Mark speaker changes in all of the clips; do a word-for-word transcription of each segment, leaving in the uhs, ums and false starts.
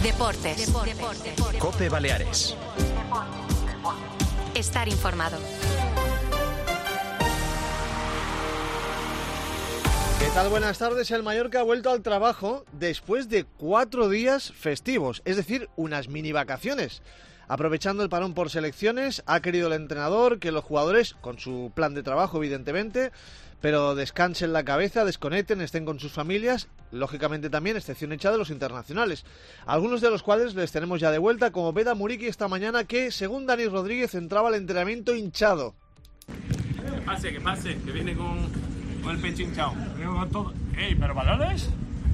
Speaker 1: Deportes. Deportes. Deportes.
Speaker 2: COPE Baleares.
Speaker 1: Estar informado.
Speaker 3: ¿Qué tal? Buenas tardes. El Mallorca ha vuelto al trabajo después de cuatro días festivos, es decir, unas mini vacaciones. Aprovechando el parón por selecciones, ha querido el entrenador que los jugadores, con su plan de trabajo evidentemente, pero descansen la cabeza, desconecten, estén con sus familias, lógicamente también, excepción hecha de los internacionales. Algunos de los cuales les tenemos ya de vuelta, como Beda Muriqui esta mañana, que según Dani Rodríguez entraba al entrenamiento hinchado.
Speaker 4: Que pase, que pase, que viene con, con el pecho hinchado. ¡Ey, pero balones!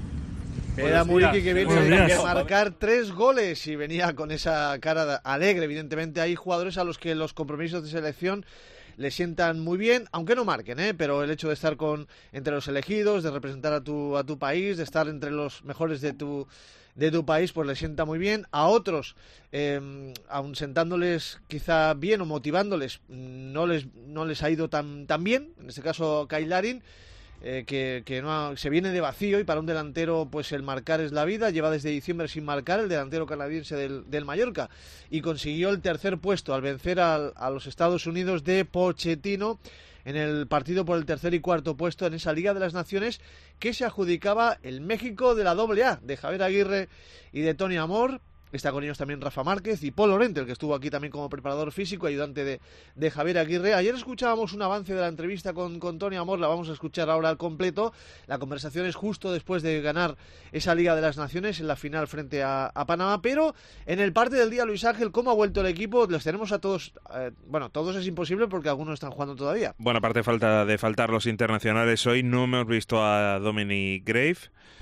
Speaker 3: Beda Muriqui, que viene a marcar tres goles y venía con esa cara alegre. Evidentemente hay jugadores a los que los compromisos de selección le sientan muy bien, aunque no marquen, ¿eh? Pero el hecho de estar con entre los elegidos, de representar a tu a tu país, de estar entre los mejores de tu de tu país, pues le sienta muy bien. A otros, eh, aun sentándoles quizá bien o motivándoles, no les no les ha ido tan tan bien. En este caso, Kyle Larin, Eh, que, que no ha, se viene de vacío, y para un delantero pues el marcar es la vida. Lleva desde diciembre sin marcar el delantero canadiense del, del Mallorca, y consiguió el tercer puesto al vencer al, a los Estados Unidos de Pochettino en el partido por el tercer y cuarto puesto en esa Liga de las Naciones que se adjudicaba el México de la doble A, de Javier Aguirre y de Tony Amor. Está con ellos también Rafa Márquez y Paul Lorente, el que estuvo aquí también como preparador físico, ayudante de, de Javier Aguirre. Ayer escuchábamos un avance de la entrevista con, con Tony Amor, la vamos a escuchar ahora al completo. La conversación es justo después de ganar esa Liga de las Naciones en la final frente a, a Panamá. Pero en el parte del día, Luis Ángel, ¿cómo ha vuelto el equipo? Les tenemos a todos, eh, bueno, todos es imposible porque algunos están jugando todavía.
Speaker 5: Bueno, aparte falta de faltar los internacionales, hoy no hemos visto a Dominic Grave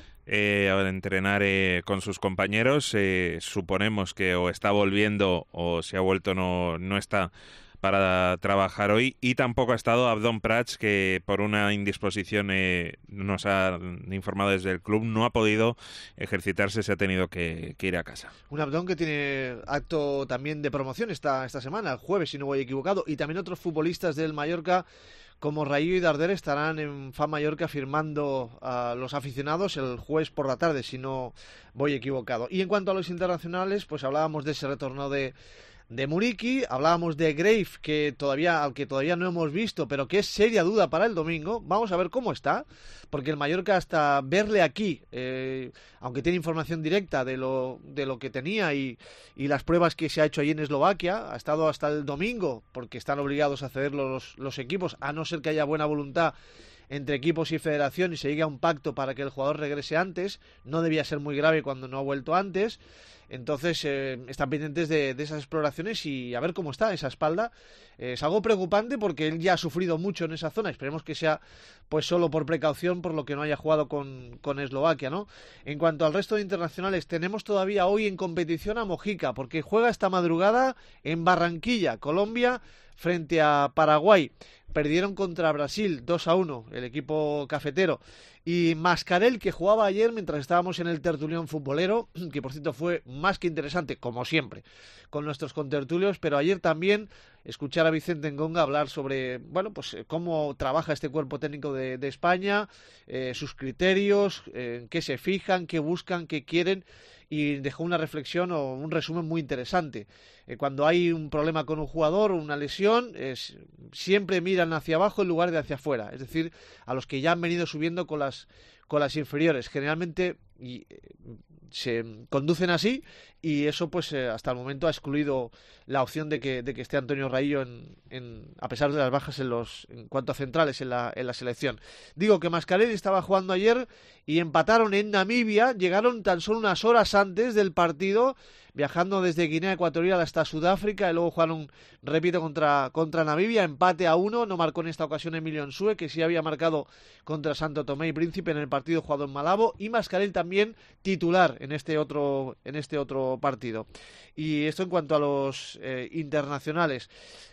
Speaker 5: Eh, a entrenar eh, con sus compañeros. Eh, suponemos que o está volviendo o si ha vuelto no, no está para trabajar hoy, y tampoco ha estado Abdón Prats, que por una indisposición eh, nos ha informado desde el club, no ha podido ejercitarse, se ha tenido que, que ir a casa. Un
Speaker 3: Abdón que tiene acto también de promoción esta, esta semana, el jueves si no voy equivocado, y también otros futbolistas del Mallorca como Rayo y Darder estarán en F A Mallorca firmando a los aficionados el jueves por la tarde, si no voy equivocado. Y en cuanto a los internacionales, pues hablábamos de ese retorno de, de Muriqui, hablábamos de Grave, que todavía, al que todavía no hemos visto, pero que es seria duda para el domingo. Vamos a ver cómo está, porque el Mallorca, hasta verle aquí, eh, aunque tiene información directa de lo, de lo que tenía y, y las pruebas que se ha hecho allí en Eslovaquia, ha estado hasta el domingo, porque están obligados a cederlo los, los equipos, a no ser que haya buena voluntad entre equipos y federación y se llegue a un pacto para que el jugador regrese antes. No debía ser muy grave cuando no ha vuelto antes. Entonces eh, están pendientes de, de esas exploraciones y a ver cómo está esa espalda. Eh, es algo preocupante porque él ya ha sufrido mucho en esa zona. Esperemos que sea pues solo por precaución, por lo que no haya jugado con, con Eslovaquia, ¿no? En cuanto al resto de internacionales, tenemos todavía hoy en competición a Mojica, porque juega esta madrugada en Barranquilla, Colombia, frente a Paraguay. Perdieron contra Brasil dos a uno, el equipo cafetero. Y Mascarell, que jugaba ayer mientras estábamos en el tertulión futbolero, que por cierto fue más que interesante, como siempre, con nuestros contertulios, pero ayer también escuchar a Vicente Ngonga hablar sobre, bueno, pues cómo trabaja este cuerpo técnico de, de España, eh, sus criterios, en eh, qué se fijan, qué buscan, qué quieren, y dejó una reflexión o un resumen muy interesante. Eh, cuando hay un problema con un jugador o una lesión, es, siempre miran hacia abajo en lugar de hacia afuera, es decir, a los que ya han venido subiendo con las con las inferiores, generalmente y, eh, se conducen así, y eso pues eh, hasta el momento ha excluido la opción de que, de que esté Antonio Raillo en, en, a pesar de las bajas en los en cuanto a centrales en la, en la selección. Digo que Mascarell estaba jugando ayer y empataron en Namibia, llegaron tan solo unas horas antes del partido, viajando desde Guinea Ecuatorial hasta Sudáfrica, y luego jugaron, repito, contra, contra Namibia, empate a uno. No marcó en esta ocasión Emilio Nsue, que sí había marcado contra Santo Tomé y Príncipe en el partido jugado en Malabo, y Mascarell también titular en este otro, en este otro partido. Y esto en cuanto a los eh, internacionales.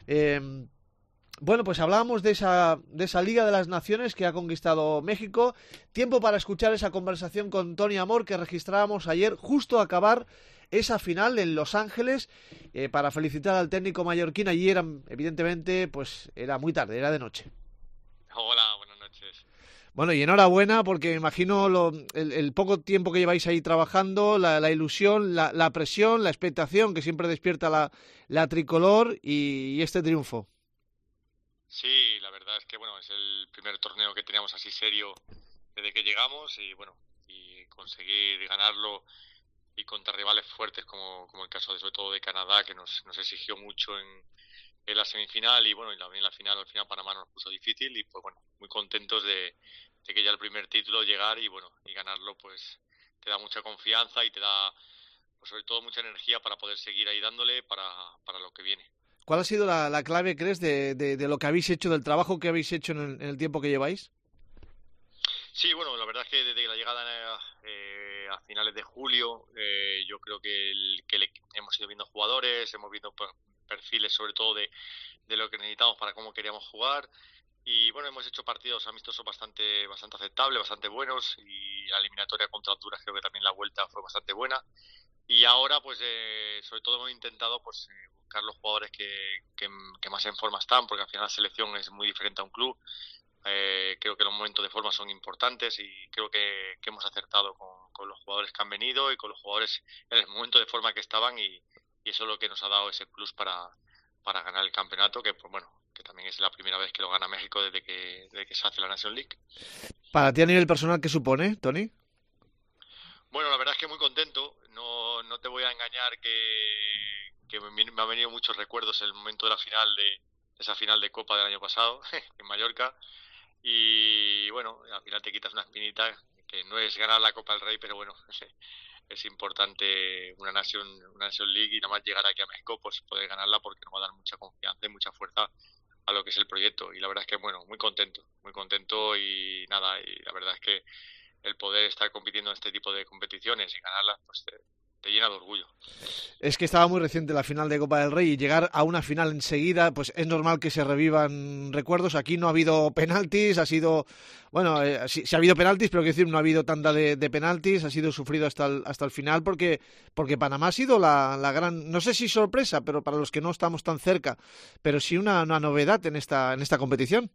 Speaker 3: Eh, Bueno, pues hablábamos de esa, de esa Liga de las Naciones que ha conquistado México. Tiempo para escuchar esa conversación con Tony Amor que registrábamos ayer, justo a acabar esa final en Los Ángeles, eh, para felicitar al técnico mallorquín. Allí era, evidentemente, pues era muy tarde, era de noche.
Speaker 6: Hola, buenas noches.
Speaker 3: Bueno, y enhorabuena porque me imagino lo, el, el poco tiempo que lleváis ahí trabajando, la, la ilusión, la, la presión, la expectación que siempre despierta la, la tricolor y, y este triunfo.
Speaker 2: Sí, la verdad es que bueno, es el primer torneo que teníamos así serio desde que llegamos y bueno, y conseguir ganarlo y contra rivales fuertes como, como el caso de sobre todo de Canadá, que nos, nos exigió mucho en, en la semifinal y bueno, y también en la final, al final Panamá nos puso difícil y pues bueno, muy contentos de, de que ya el primer título llegar y bueno, y ganarlo pues te da mucha confianza y te da pues sobre todo mucha energía para poder seguir ahí dándole para, para lo que viene.
Speaker 3: ¿Cuál ha sido la, la clave, crees, de, de, de lo que habéis hecho, del trabajo que habéis hecho en el, en el tiempo que lleváis?
Speaker 2: Sí, bueno, la verdad es que desde la llegada eh, a finales de julio, eh, yo creo que, el, que le, hemos ido viendo jugadores, hemos visto perfiles sobre todo de, de lo que necesitamos para cómo queríamos jugar y bueno, hemos hecho partidos amistosos bastante bastante aceptables, bastante buenos y la eliminatoria contra Honduras creo que también la vuelta fue bastante buena y ahora pues eh, sobre todo hemos intentado pues eh, buscar los jugadores que, que, que más en forma están porque al final la selección es muy diferente a un club. Eh, creo que los momentos de forma son importantes y creo que, que hemos acertado con, con los jugadores que han venido y con los jugadores en el momento de forma que estaban y, y eso es lo que nos ha dado ese plus para, para ganar el campeonato que pues bueno, que también es la primera vez que lo gana México desde que, desde que se hace la National League.
Speaker 3: Para ti a nivel personal, ¿qué supone, Tony?
Speaker 2: Bueno, la verdad es que muy contento, no, no te voy a engañar que, que me, me han venido muchos recuerdos en el momento de la final de esa final de Copa del año pasado en Mallorca. Y bueno, al final te quitas una espinita que no es ganar la Copa del Rey, pero bueno, es importante una Nation, una Nation League y nada más llegar aquí a México, pues poder ganarla porque nos va a dar mucha confianza y mucha fuerza a lo que es el proyecto. Y la verdad es que bueno, muy contento, muy contento y nada, y la verdad es que el poder estar compitiendo en este tipo de competiciones y ganarlas, pues te, te llena de orgullo.
Speaker 3: Es que estaba muy reciente la final de Copa del Rey y llegar a una final enseguida, pues es normal que se revivan recuerdos. Aquí no ha habido penaltis, ha sido, bueno, eh, sí, sí ha habido penaltis, pero quiero decir, no ha habido tanda de, de penaltis, ha sido sufrido hasta el, hasta el final porque, porque Panamá ha sido la, la gran, no sé si sorpresa, pero para los que no estamos tan cerca, pero sí una, una novedad en esta, en esta competición.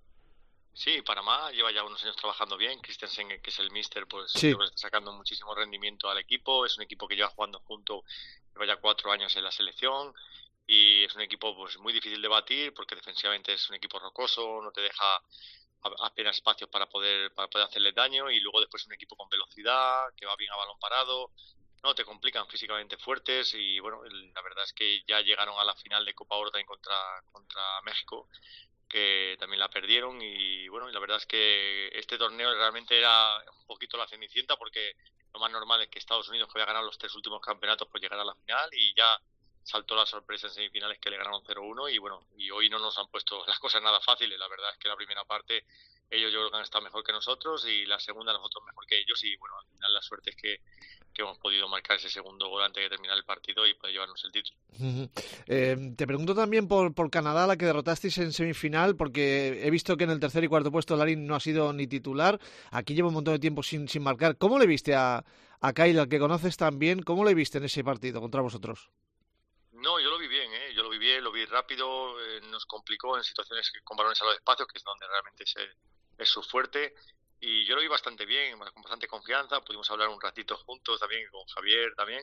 Speaker 2: Sí, Panamá lleva ya unos años trabajando bien. Christensen, que es el míster, pues
Speaker 3: sí.
Speaker 2: creo que está sacando muchísimo rendimiento al equipo. Es un equipo que lleva jugando junto, lleva ya cuatro años en la selección y es un equipo pues muy difícil de batir porque defensivamente es un equipo rocoso, no te deja apenas espacios para poder para poder hacerle daño y luego después es un equipo con velocidad, que va bien a balón parado. No, te complican físicamente fuertes y bueno, la verdad es que ya llegaron a la final de Copa Oro también contra, contra México, que también la perdieron y bueno, y la verdad es que este torneo realmente era un poquito la cenicienta porque lo más normal es que Estados Unidos, que había ganado los tres últimos campeonatos, pues llegara a la final y ya saltó la sorpresa en semifinales que le ganaron cero uno y bueno, y hoy no nos han puesto las cosas nada fáciles. La verdad es que la primera parte ellos yo creo que han estado mejor que nosotros y la segunda nosotros mejor que ellos y bueno, al final la suerte es que que hemos podido marcar ese segundo gol antes de terminar el partido y poder llevarnos el título.
Speaker 3: Uh-huh. Eh, te pregunto también por, por Canadá, la que derrotasteis en semifinal, porque he visto que en el tercer y cuarto puesto Larin no ha sido ni titular. Aquí lleva un montón de tiempo sin, sin marcar. ¿Cómo le viste a, a Kyle, al que conoces tan bien? ¿Cómo le viste en ese partido contra vosotros?
Speaker 2: No, yo lo vi bien, ¿eh? yo lo vi bien, lo vi rápido, eh, nos complicó en situaciones con balones a los espacios, que es donde realmente se, es su fuerte. Y yo lo vi bastante bien, con bastante confianza, pudimos hablar un ratito juntos también con Javier también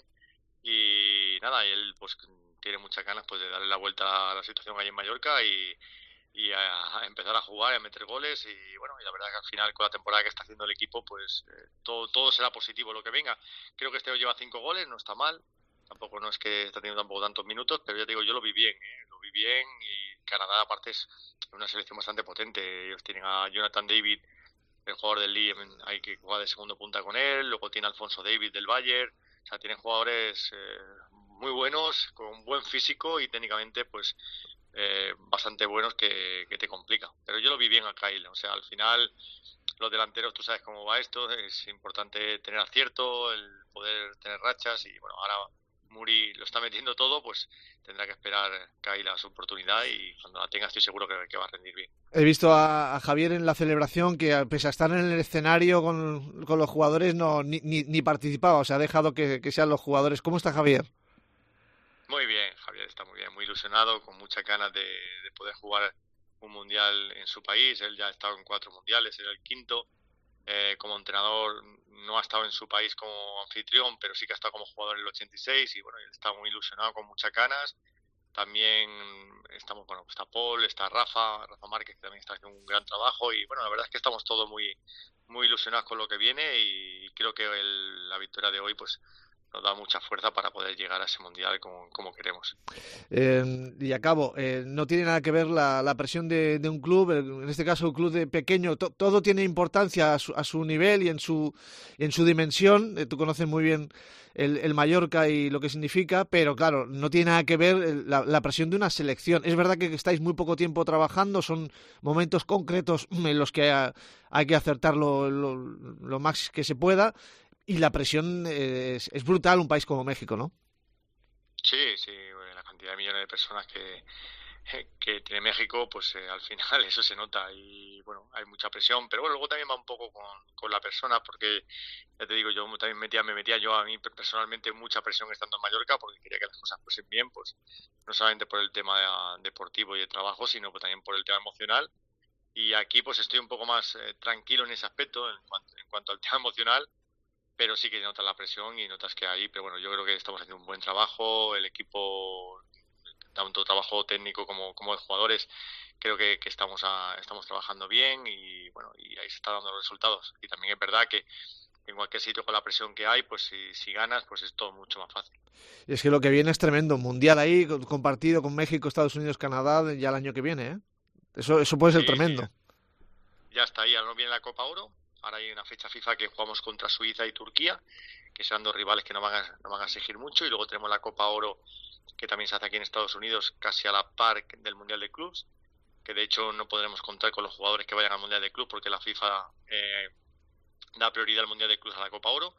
Speaker 2: y nada, y él pues tiene muchas ganas pues de darle la vuelta a la situación allí en Mallorca y, y a, a empezar a jugar y a meter goles y bueno, y la verdad que al final con la temporada que está haciendo el equipo pues eh, todo, todo será positivo lo que venga. Creo que este año lleva cinco goles, no está mal, tampoco no es que está teniendo tampoco tantos minutos, pero ya te digo, yo lo vi bien, ¿eh? lo vi bien y Canadá aparte es una selección bastante potente, ellos tienen a Jonathan David, el jugador del Lille, hay que jugar de segundo punta con él, luego tiene a Alfonso Davis del Bayern, o sea, tienen jugadores eh, muy buenos, con buen físico y técnicamente pues eh, bastante buenos que, que te complican. Pero yo lo vi bien a Kyle, o sea, al final los delanteros, tú sabes cómo va esto, es importante tener acierto, el poder tener rachas y bueno, ahora Muri lo está metiendo todo, pues tendrá que esperar Kyle a su oportunidad y cuando la tenga estoy seguro que, que va a rendir bien.
Speaker 3: He visto a, a Javier en la celebración que pese a estar en el escenario con, con los jugadores no ni, ni, ni participaba, o sea, ha dejado que, que sean los jugadores. ¿Cómo está Javier?
Speaker 2: Muy bien, Javier está muy bien, muy ilusionado, con muchas ganas de, de poder jugar un mundial en su país. Él ya ha estado en cuatro mundiales, era el quinto eh, como entrenador no ha estado en su país como anfitrión, pero sí que ha estado como jugador en el ochenta y seis y bueno, él está muy ilusionado, con muchas ganas. También estamos, bueno, está Paul, está Rafa, Rafa Márquez, que también está haciendo un gran trabajo y bueno, la verdad es que estamos todos muy muy ilusionados con lo que viene y creo que el, la victoria de hoy pues nos da mucha fuerza para poder llegar a ese mundial como, como queremos.
Speaker 3: Eh, y acabo, eh, no tiene nada que ver la, la presión de, de un club, en este caso un club de pequeño, to, todo tiene importancia a su, a su nivel y en su, en su dimensión, eh, tú conoces muy bien el, el Mallorca y lo que significa, pero claro, no tiene nada que ver la, la presión de una selección. Es verdad que estáis muy poco tiempo trabajando, son momentos concretos en los que hay, hay que acertar lo, lo, lo más que se pueda, y la presión es, es brutal un país como México, ¿no?
Speaker 2: Sí, sí, bueno, la cantidad de millones de personas que, que tiene México, pues eh, al final eso se nota y bueno, hay mucha presión, pero bueno, luego también va un poco con, con la persona, porque ya te digo, yo también metía, me metía yo a mí personalmente mucha presión estando en Mallorca, porque quería que las cosas fuesen bien, pues no solamente por el tema de, deportivo y de trabajo, sino pues, también por el tema emocional. Y aquí pues estoy un poco más eh, tranquilo en ese aspecto, en cuanto, en cuanto al tema emocional, pero sí que notas la presión y notas que hay, pero bueno, yo creo que estamos haciendo un buen trabajo, el equipo, tanto trabajo técnico como, como de jugadores, creo que, que estamos a, estamos trabajando bien y bueno, y ahí se está dando los resultados. Y también es verdad que en cualquier sitio con la presión que hay, pues si, si ganas, pues es todo mucho más fácil.
Speaker 3: Y es que lo que viene es tremendo, mundial ahí, compartido con México, Estados Unidos, Canadá, ya el año que viene, ¿eh? Eso, eso puede ser
Speaker 2: sí,
Speaker 3: tremendo.
Speaker 2: Sí. Ya está ahí, ahora nos viene la Copa Oro. Ahora hay una fecha FIFA que jugamos contra Suiza y Turquía, que serán dos rivales que nos van a, nos van a exigir mucho. Y luego tenemos la Copa Oro, que también se hace aquí en Estados Unidos, casi a la par del Mundial de Clubs, que de hecho no podremos contar con los jugadores que vayan al Mundial de Clubs, porque la FIFA eh, da prioridad al Mundial de Clubs a la Copa Oro.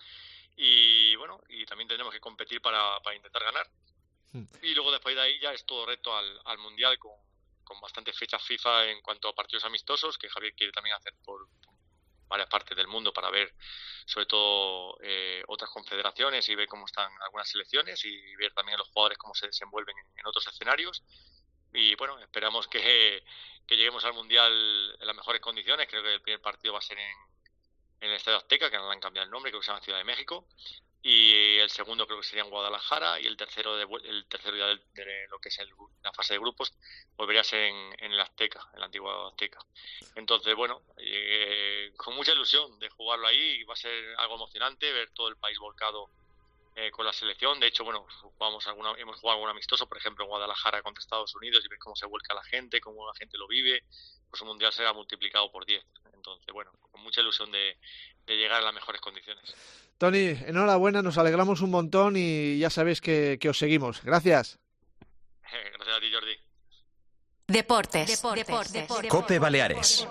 Speaker 2: Y bueno, y también tendremos que competir para, para intentar ganar. Hmm. Y luego después de ahí ya es todo reto al, al Mundial, con, con bastantes fechas FIFA en cuanto a partidos amistosos, que Javier quiere también hacer por varias partes del mundo para ver sobre todo eh, otras confederaciones y ver cómo están algunas selecciones y ver también a los jugadores cómo se desenvuelven en, en otros escenarios y bueno, esperamos que, que lleguemos al Mundial en las mejores condiciones. Creo que el primer partido va a ser en, en el Estadio Azteca, que no le han cambiado el nombre, creo que se llama Ciudad de México, y el segundo creo que sería en Guadalajara y el tercero de, el tercero ya de, de lo que es el, la fase de grupos volvería a ser en, en el Azteca, en la antigua Azteca. Entonces bueno, eh, con mucha ilusión de jugarlo ahí, va a ser algo emocionante ver todo el país volcado eh, con la selección. De hecho bueno, jugamos alguna, hemos jugado algún amistoso, por ejemplo en Guadalajara contra Estados Unidos, y ver cómo se vuelca la gente, cómo la gente lo vive, pues un mundial será multiplicado por diez. Entonces bueno, con mucha ilusión de, de llegar a las mejores condiciones.
Speaker 3: Tony, enhorabuena, nos alegramos un montón y ya sabéis que, que os seguimos. Gracias.
Speaker 2: Gracias a ti, Jordi.
Speaker 1: Deportes. Deportes. Deportes. Deportes.
Speaker 6: COPE Baleares.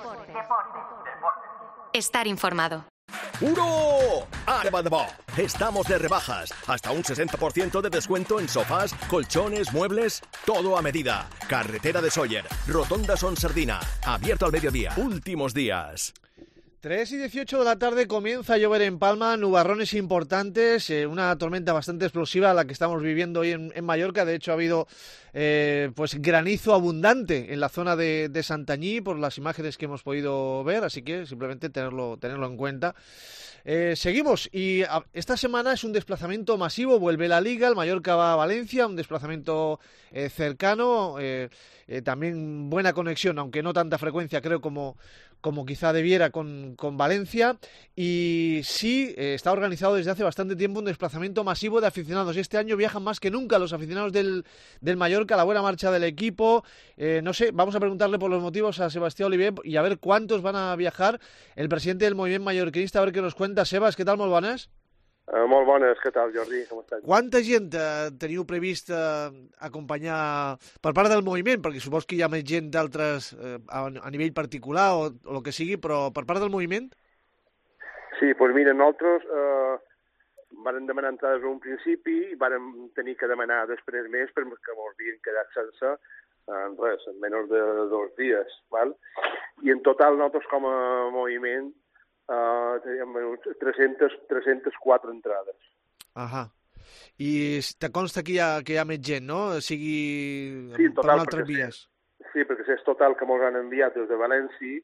Speaker 1: Estar informado.
Speaker 6: ¡Uro! ¡Arba de bo! Estamos de rebajas. Hasta un sesenta por ciento de descuento en sofás, colchones, muebles, todo a medida. Carretera de Sóller, Rotonda Son Sardina. Abierto al mediodía. Últimos días.
Speaker 3: tres y dieciocho de la tarde comienza a llover en Palma, nubarrones importantes, eh, una tormenta bastante explosiva la que estamos viviendo hoy en, en Mallorca. De hecho ha habido eh, pues granizo abundante en la zona de, de Santanyí por las imágenes que hemos podido ver, así que simplemente tenerlo, tenerlo en cuenta. Eh, seguimos y a, esta semana es un desplazamiento masivo, vuelve la Liga, el Mallorca va a Valencia, un desplazamiento eh, cercano, eh, eh, también buena conexión, aunque no tanta frecuencia creo como, como quizá debiera con, con Valencia, y sí, eh, está organizado desde hace bastante tiempo un desplazamiento masivo de aficionados. Este año viajan más que nunca los aficionados del, del Mallorca, la buena marcha del equipo, eh, no sé, vamos a preguntarle por los motivos a Sebastián Oliver y a ver cuántos van a viajar. El presidente del movimiento mallorquinista, a ver qué nos cuenta. Sebas, què tal? Molt bones?
Speaker 7: Uh, molt bones, què tal, Jordi? Com estàs?
Speaker 3: Quanta gent uh, teniu previst uh, acompanyar per part del moviment? Perquè supos que hi ha més gent d'altres uh, a, a nivell particular o, o el que sigui, però per part del moviment?
Speaker 7: Sí, doncs mira, nosaltres eh, vàrem demanar entrades a un principi i vàrem tenir que demanar després més perquè ens havien quedat sense en res, en menys de dos dies. Val? I en total nosaltres com a moviment Uh, teníem tres-centes, tres-centes quatre entrades.
Speaker 3: Ahà. I te consta que hi ha, que hi ha més gent, no? Sigui
Speaker 7: sí,
Speaker 3: per altres vies.
Speaker 7: Sí, perquè és total que ens han enviat des de València,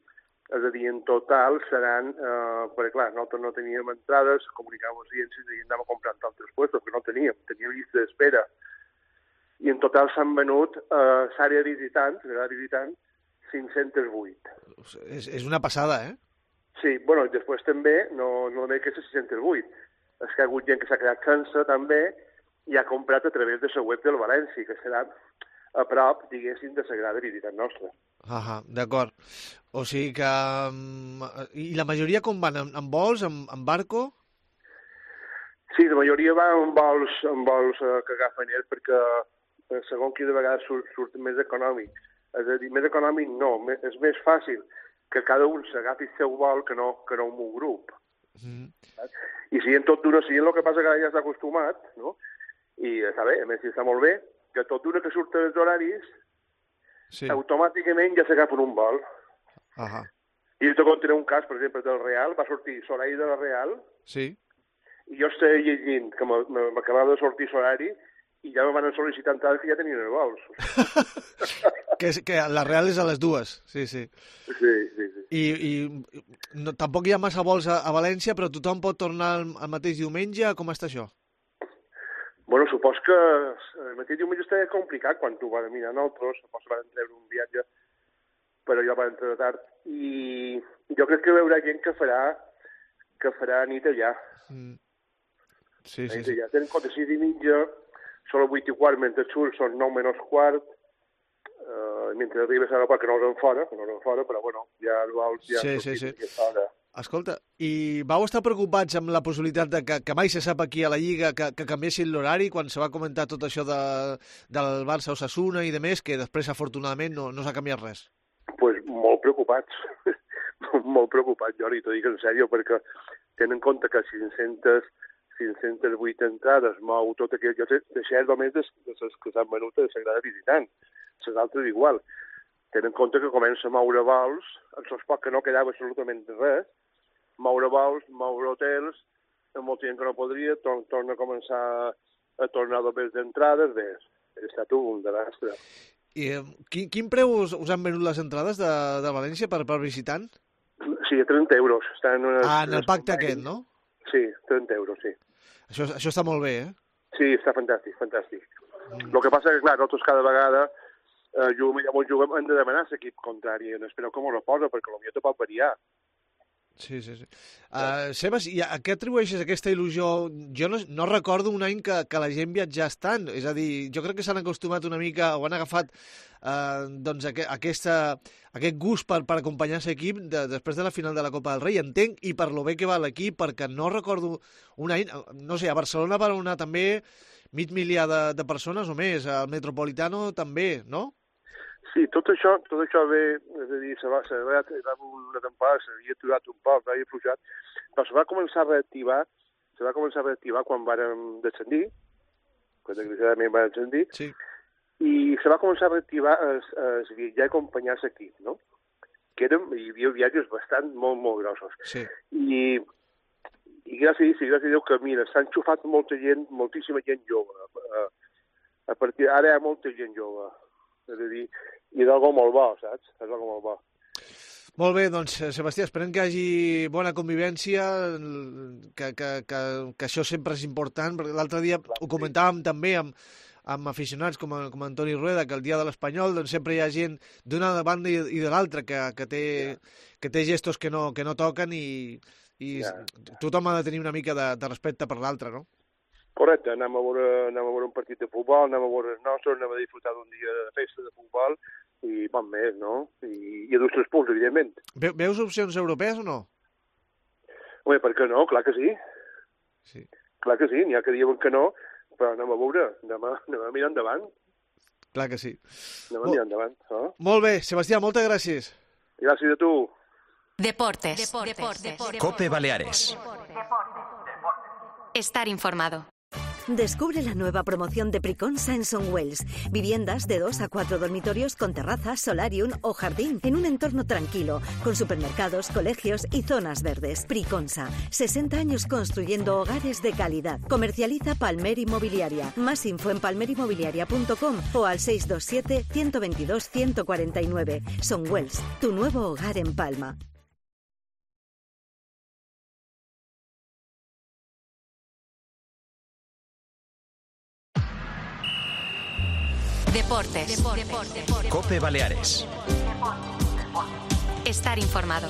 Speaker 7: és a dir, en total seran, eh, perquè clar, nosaltres no teníem entrades, comunicàvem els clients i anàvem comprant altres puestos, que no teníem, teníem llista d'espera. I en total s'han venut a eh, l'àrea visitants, l'àrea visitant, cinc-cents vuit.
Speaker 3: És, és una passada, eh?
Speaker 7: Sí, bueno, i després també, no, no només que sis-cents vuit, és que hi ha hagut gent que s'ha quedat sense també i ha comprat a través de la web del València, que serà a prop, diguéssim, de la grada visitant nostra.
Speaker 3: Ah, d'acord. O sigui que... Um, I la majoria com van? En, en vols? En, en barco?
Speaker 7: Sí, la majoria va en vols, en vols eh, que agafen ells perquè eh, segons quina vegada surt, surt més econòmic. És a dir, més econòmic no, és més fàcil que cada un s'agafi el seu vol que no, que no un grup. Mm. I si en tot d'una, si en el que passa que ja està acostumat, no? I està bé, a més si està molt bé, que tot d'una que surten els horaris, sí, automàticament ja s'agafen un vol.
Speaker 3: Ahà.
Speaker 7: I jo te contaré un cas, per exemple, del Real, va sortir l'horari de la Real,
Speaker 3: sí,
Speaker 7: i jo estava llegint que m'acabava de sortir l'horari i ja me van sol·licitar entrades que ja tenien els vols.
Speaker 3: que, és, que la Real és a les dues, sí, sí.
Speaker 7: Sí, sí, sí.
Speaker 3: I, i no, tampoc hi ha massa vols a, a València, però tothom pot tornar el, el mateix diumenge? Com està això?
Speaker 7: Bueno, supos que el mateix diumenge estava complicat quan tu vas mirar nosaltres, supos que van treure un viatge, però jo van entrar tard, i jo crec que hi haurà gent que farà, que farà nit allà. Mm. Sí, sí, sí. Tenen en compte sis i mitja, són les vuit i quart, mentre surt són nou menys quart, uh, mentre arribes a l'aeroport, que no els en fora, que no els en fora, però bueno, ja el vols... Ja
Speaker 3: sí, sí, sí. Escolta, i vau estar preocupats amb la possibilitat de que, que mai se sap aquí a la Lliga que, que canviessin l'horari quan se va comentar tot això de, del Barça Osasuna i de més, que després afortunadament no, no s'ha canviat res?
Speaker 7: Doncs pues molt preocupats, molt preocupats, Jordi, t'ho dic en sèrio, perquè tenen en compte que cinc-centes cinc-centes vuit entrades, mou tot aquell... Jo sé, deixar només de les que s'han venut a la Sagrada Visitant. Les altres igual. Tenen en compte que comença a moure vols, en sos poc que no quedava absolutament res, moure vols, moure hotels, amb molta gent que no podria, tor torna a començar a tornar a les entrades, bé, ha estat un desastre.
Speaker 3: I eh, quin, quin preu us, us han venut les entrades de, de València per, per visitant?
Speaker 7: Sí, a trenta euros. Estan unes,
Speaker 3: ah, en el pacte aquest, no?
Speaker 7: Sí, trenta euros, sí.
Speaker 3: Això, això està molt bé, eh?
Speaker 7: Sí, està fantàstic, fantàstic. Mm. El que passa és que, clar, nosaltres cada vegada eh, juguem, ja juguem, hem de demanar l'equip contrari, no espereu com ho reposa, perquè potser te pot variar.
Speaker 3: Sí, sí, sí. Uh, Sebas, i a què atribueixes aquesta il·lusió? Jo no, no recordo un any que, que la gent viatjés tant. És a dir, jo crec que s'han acostumat una mica, o han agafat uh, doncs, aqu aquesta, aquest gust per, per acompanyar l'equip de, després de la final de la Copa del Rei. Entenc, i per lo bé que va l'equip, perquè no recordo un any... No sé, a Barcelona van anar també mig miliar de, de persones o més, al Metropolitano també, no?
Speaker 7: Sí, tot això, tot això ve, és a dir, se va, se va, va una temporada, s'havia aturat un poc, s'havia afluixat, però se va començar a reactivar, se va començar a reactivar quan vàrem descendir, quan desgraciadament vàrem descendir, sí, i se va començar a reactivar es, es viatjar i acompanyar l'equip, no? Que eren, hi havia viatges bastant molt, molt grossos. Sí. I, i gràcies, sí, gràcies a Déu que, mira, s'ha enxufat molta gent, moltíssima gent jove. A, a partir ara hi ha molta gent jove. És a dir, i és algo molt bo, saps? És algo molt bo.
Speaker 3: Molt bé, doncs, Sebastià, esperem que hi hagi bona convivència, que, que, que, que això sempre és important, perquè l'altre dia ho comentàvem també amb, amb aficionats com, a, com Antoni Rueda, que el dia de l'Espanyol doncs, sempre hi ha gent d'una banda i, i de l'altra que, que, té, yeah. que té gestos que no, que no toquen i, i yeah. tothom ha de tenir una mica de, de respecte per l'altre, no?
Speaker 7: Correcte, anem a, veure, anem a veure un partit de futbol, anem a veure els nostres, anem a disfrutar d'un dia de festa de futbol i poc més, no? I, i a dos tres punts, evidentment.
Speaker 3: Ve, veus opcions europees o no?
Speaker 7: Home, per què no? Clar que sí.
Speaker 3: Sí.
Speaker 7: Clar que sí, n'hi ha que diuen que no, però anem a veure, anem a, anem a mirar endavant.
Speaker 3: Clar que sí.
Speaker 7: Anem a mirar endavant. No?
Speaker 3: Molt bé, Sebastià, moltes gràcies.
Speaker 7: Gràcies a tu.
Speaker 1: Deportes. Deportes. Deportes. Deportes.
Speaker 6: Cope Baleares.
Speaker 1: Estar informado.
Speaker 8: Descubre la nueva promoción de Priconsa en Sonwells. Viviendas de dos a cuatro dormitorios con terraza, solarium o jardín en un entorno tranquilo, con supermercados, colegios y zonas verdes. Priconsa, sesenta años construyendo hogares de calidad. Comercializa Palmer Inmobiliaria. Más info en palmer inmobiliaria punto com o al seis dos siete, uno dos dos, uno cuatro nueve. Sonwells, tu nuevo hogar en Palma.
Speaker 1: Deportes. Deportes.
Speaker 6: COPE Baleares.
Speaker 1: Estar informado.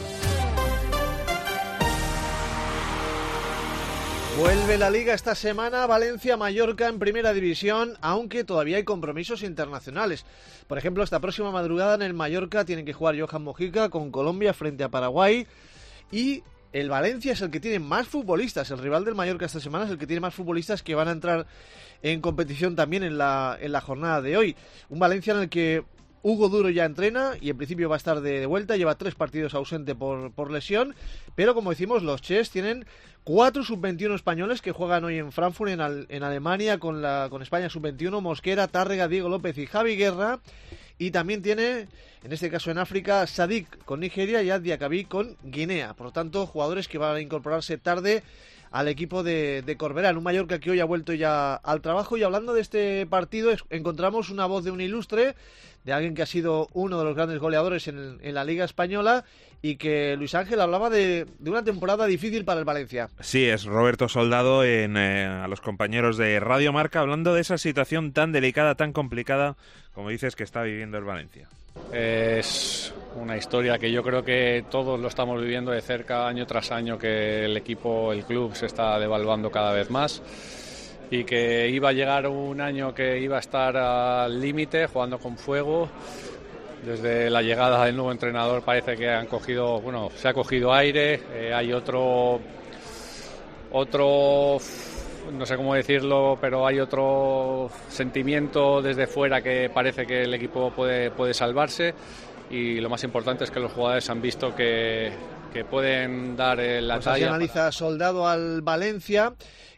Speaker 3: Vuelve la Liga esta semana, Valencia-Mallorca en Primera División, aunque todavía hay compromisos internacionales. Por ejemplo, esta próxima madrugada en el Mallorca tienen que jugar Johan Mojica con Colombia frente a Paraguay, y el Valencia es el que tiene más futbolistas. El rival del Mallorca esta semana es el que tiene más futbolistas que van a entrar en competición también en la, en la jornada de hoy. Un Valencia en el que Hugo Duro ya entrena y en principio va a estar de, de vuelta. Lleva tres partidos ausente por, por lesión, pero como decimos, los Ches tienen cuatro sub veintiuno españoles que juegan hoy en Frankfurt, en, al, en Alemania, con, la, con España sub veintiuno, Mosquera, Tárrega, Diego López y Javi Guerra. Y también tiene, en este caso en África, Sadik con Nigeria y Adiakabi con Guinea. Por lo tanto, jugadores que van a incorporarse tarde al equipo de, de Corberán. Un Mallorca que hoy ha vuelto ya al trabajo. Y hablando de este partido, es, encontramos una voz de un ilustre, de alguien que ha sido uno de los grandes goleadores en, en la Liga Española, y que Luis Ángel hablaba de, de una temporada difícil para el Valencia.
Speaker 5: Sí, es Roberto Soldado en, eh, a los compañeros de Radio Marca, hablando de esa situación tan delicada, tan complicada, como dices, que está viviendo el Valencia.
Speaker 9: Es una historia que yo creo que todos lo estamos viviendo de cerca, año tras año, que el equipo, el club se está devaluando cada vez más, y que iba a llegar un año que iba a estar al límite, jugando con fuego. Desde la llegada del nuevo entrenador parece que han cogido, bueno, se ha cogido aire, eh, hay otro, otro, no sé cómo decirlo, pero hay otro sentimiento desde fuera que parece que el equipo puede, puede salvarse, y lo más importante es que los jugadores han visto que, que pueden dar eh, la
Speaker 3: pues
Speaker 9: talla.
Speaker 3: Así analiza Soldado al Valencia.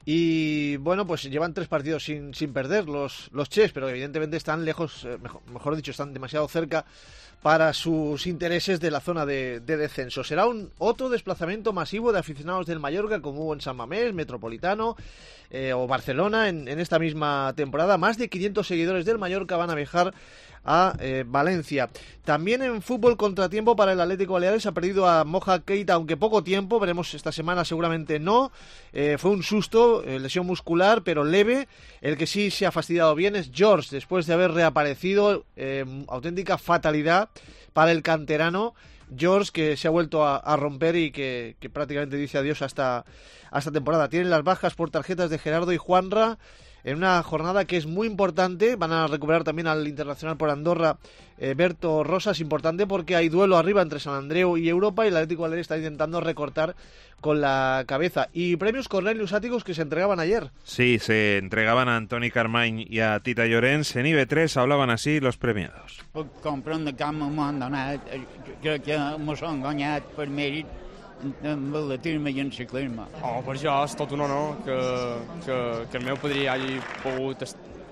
Speaker 3: Y bueno, pues llevan tres partidos sin, sin perder los, los Ches, pero evidentemente están lejos, eh, mejor, mejor dicho, están demasiado cerca para sus intereses de la zona de, de descenso. Será un otro desplazamiento masivo de aficionados del Mallorca, como hubo en San Mamés, Metropolitano eh, o Barcelona en, en esta misma temporada. Más de quinientos seguidores del Mallorca van a viajar a eh, Valencia. También en fútbol, contratiempo para el Atlético Baleares. Ha perdido a Moja Keita, aunque poco tiempo, veremos esta semana, seguramente no. Eh, fue un susto, eh, lesión muscular, pero leve. El que sí se ha fastidiado bien es George, después de haber reaparecido. Eh, auténtica fatalidad para el canterano George, que se ha vuelto a, a romper y que, que prácticamente dice adiós hasta, hasta temporada. Tienen las bajas por tarjetas de Gerardo y Juanra, en una jornada que es muy importante. Van a recuperar también al internacional por Andorra, eh, Berto Rosas, importante porque hay duelo arriba entre San Andreu y Europa, y el Atlético Baleares está intentando recortar con la cabeza. Y premios Cornelius Atticus que se entregaban ayer.
Speaker 5: Sí, se entregaban a Antoni Carmany y a Tita Llorens. En I B tres hablaban así los premiados.
Speaker 10: Puc comprendre que m'han donat, crec que mos han guanyat per mèrit en atletisme i en ciclisme.
Speaker 11: Oh, per això és tot un honor que, que, que el meu padrí hagi pogut,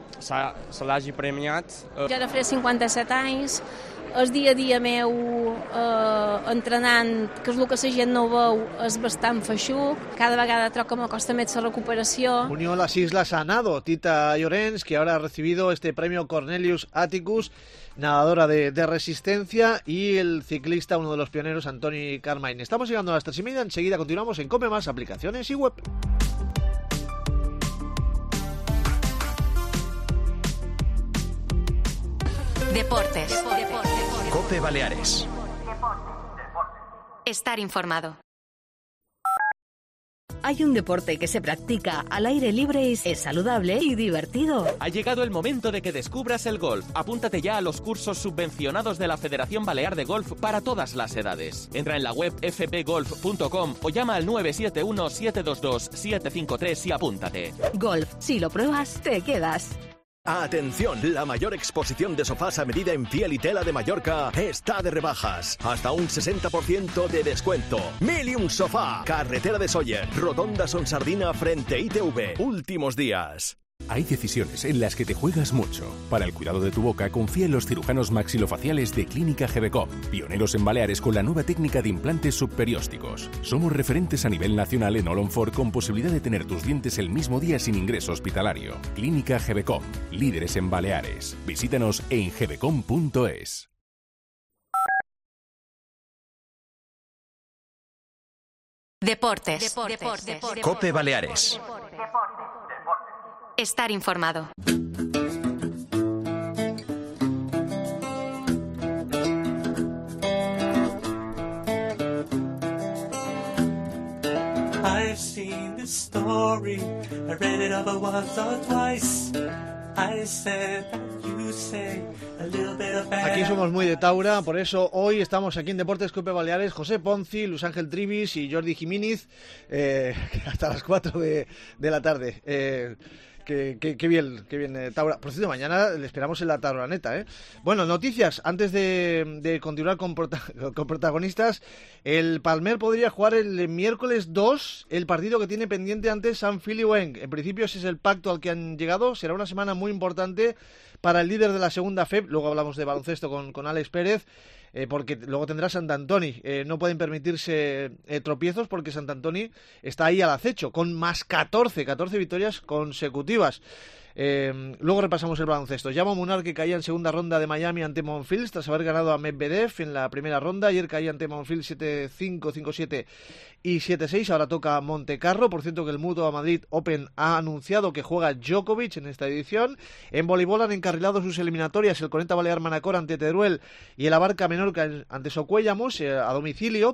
Speaker 11: se l'hagi premiat.
Speaker 12: Jo ara faré cinquanta-set anys, el dia a dia meu eh, entrenant, que és el que la gent no veu, és bastant feixuc. Cada vegada trobo que m'acosta més la recuperació.
Speaker 3: Unió las Islas a nado, Tita Llorens, que ahora ha recibido este premio Cornelius Atticus, nadadora de, de resistencia, y el ciclista, uno de los pioneros, Antoni Carmany. Estamos llegando a las tres y media, enseguida continuamos en Come Más, aplicaciones y web.
Speaker 1: Deportes. Deportes.
Speaker 6: COPE Baleares.
Speaker 1: Estar informado.
Speaker 8: Hay un deporte que se practica al aire libre y es saludable y divertido.
Speaker 13: Ha llegado el momento de que descubras el golf. Apúntate ya a los cursos subvencionados de la Federación Balear de Golf para todas las edades. Entra en la web f p golf punto com o llama al nueve siete uno, siete dos dos, siete cinco tres y apúntate.
Speaker 8: Golf, si lo pruebas, te quedas.
Speaker 6: Atención, la mayor exposición de sofás a medida en piel y tela de Mallorca está de rebajas. Hasta un sesenta por ciento de descuento. Mil y un sofá. Carretera de Sóller, Rotonda Son Sardina frente I T V. Últimos días.
Speaker 14: Hay decisiones en las que te juegas mucho. Para el cuidado de tu boca, confía en los cirujanos maxilofaciales de Clínica Gebecom, pioneros en Baleares con la nueva técnica de implantes subperiósticos. Somos referentes a nivel nacional en Olonfor, con posibilidad de tener tus dientes el mismo día sin ingreso hospitalario. Clínica Gebecom, líderes en Baleares. Visítanos en gebecom punto es.
Speaker 1: Deportes. Deportes. Deportes.
Speaker 6: COPE Baleares.
Speaker 1: Estar informado.
Speaker 15: seen the story. I read it over once or twice. I said, you say, a little bit of
Speaker 3: Aquí somos muy de Taura, por eso hoy estamos aquí en Deportes Cope Baleares, José Ponzi, Luis Ángel Trivis y Jordi Jiménez, eh, hasta las cuatro de, de la tarde. Eh, Qué, qué, qué bien, qué bien, eh, Taura. Por cierto, mañana le esperamos en la Tauraneta, ¿eh? Bueno, noticias, antes de, de continuar con, prota con protagonistas. El Palmer podría jugar el miércoles dos el partido que tiene pendiente ante San Filiuenc. En principio ese es el pacto al que han llegado. Será una semana muy importante para el líder de la segunda F E P. Luego hablamos de baloncesto con, con Alex Pérez. Eh, porque luego tendrá Sant Antoni. Eh, no pueden permitirse eh, tropiezos porque Sant Antoni está ahí al acecho, con más catorce, catorce victorias consecutivas. Eh, luego repasamos el baloncesto. Jaume Munar, que caía en segunda ronda de Miami ante Monfils tras haber ganado a Medvedev en la primera ronda. Ayer caía ante Monfils siete cinco, cinco siete y siete seis. Ahora toca Montecarlo. Por cierto, que el Mutua Madrid Open ha anunciado que juega Djokovic en esta edición. En voleibol han encarrilado sus eliminatorias el Coneta Balear Manacor ante Teruel y el Abarca Menorca ante Socuéllamos eh, a domicilio.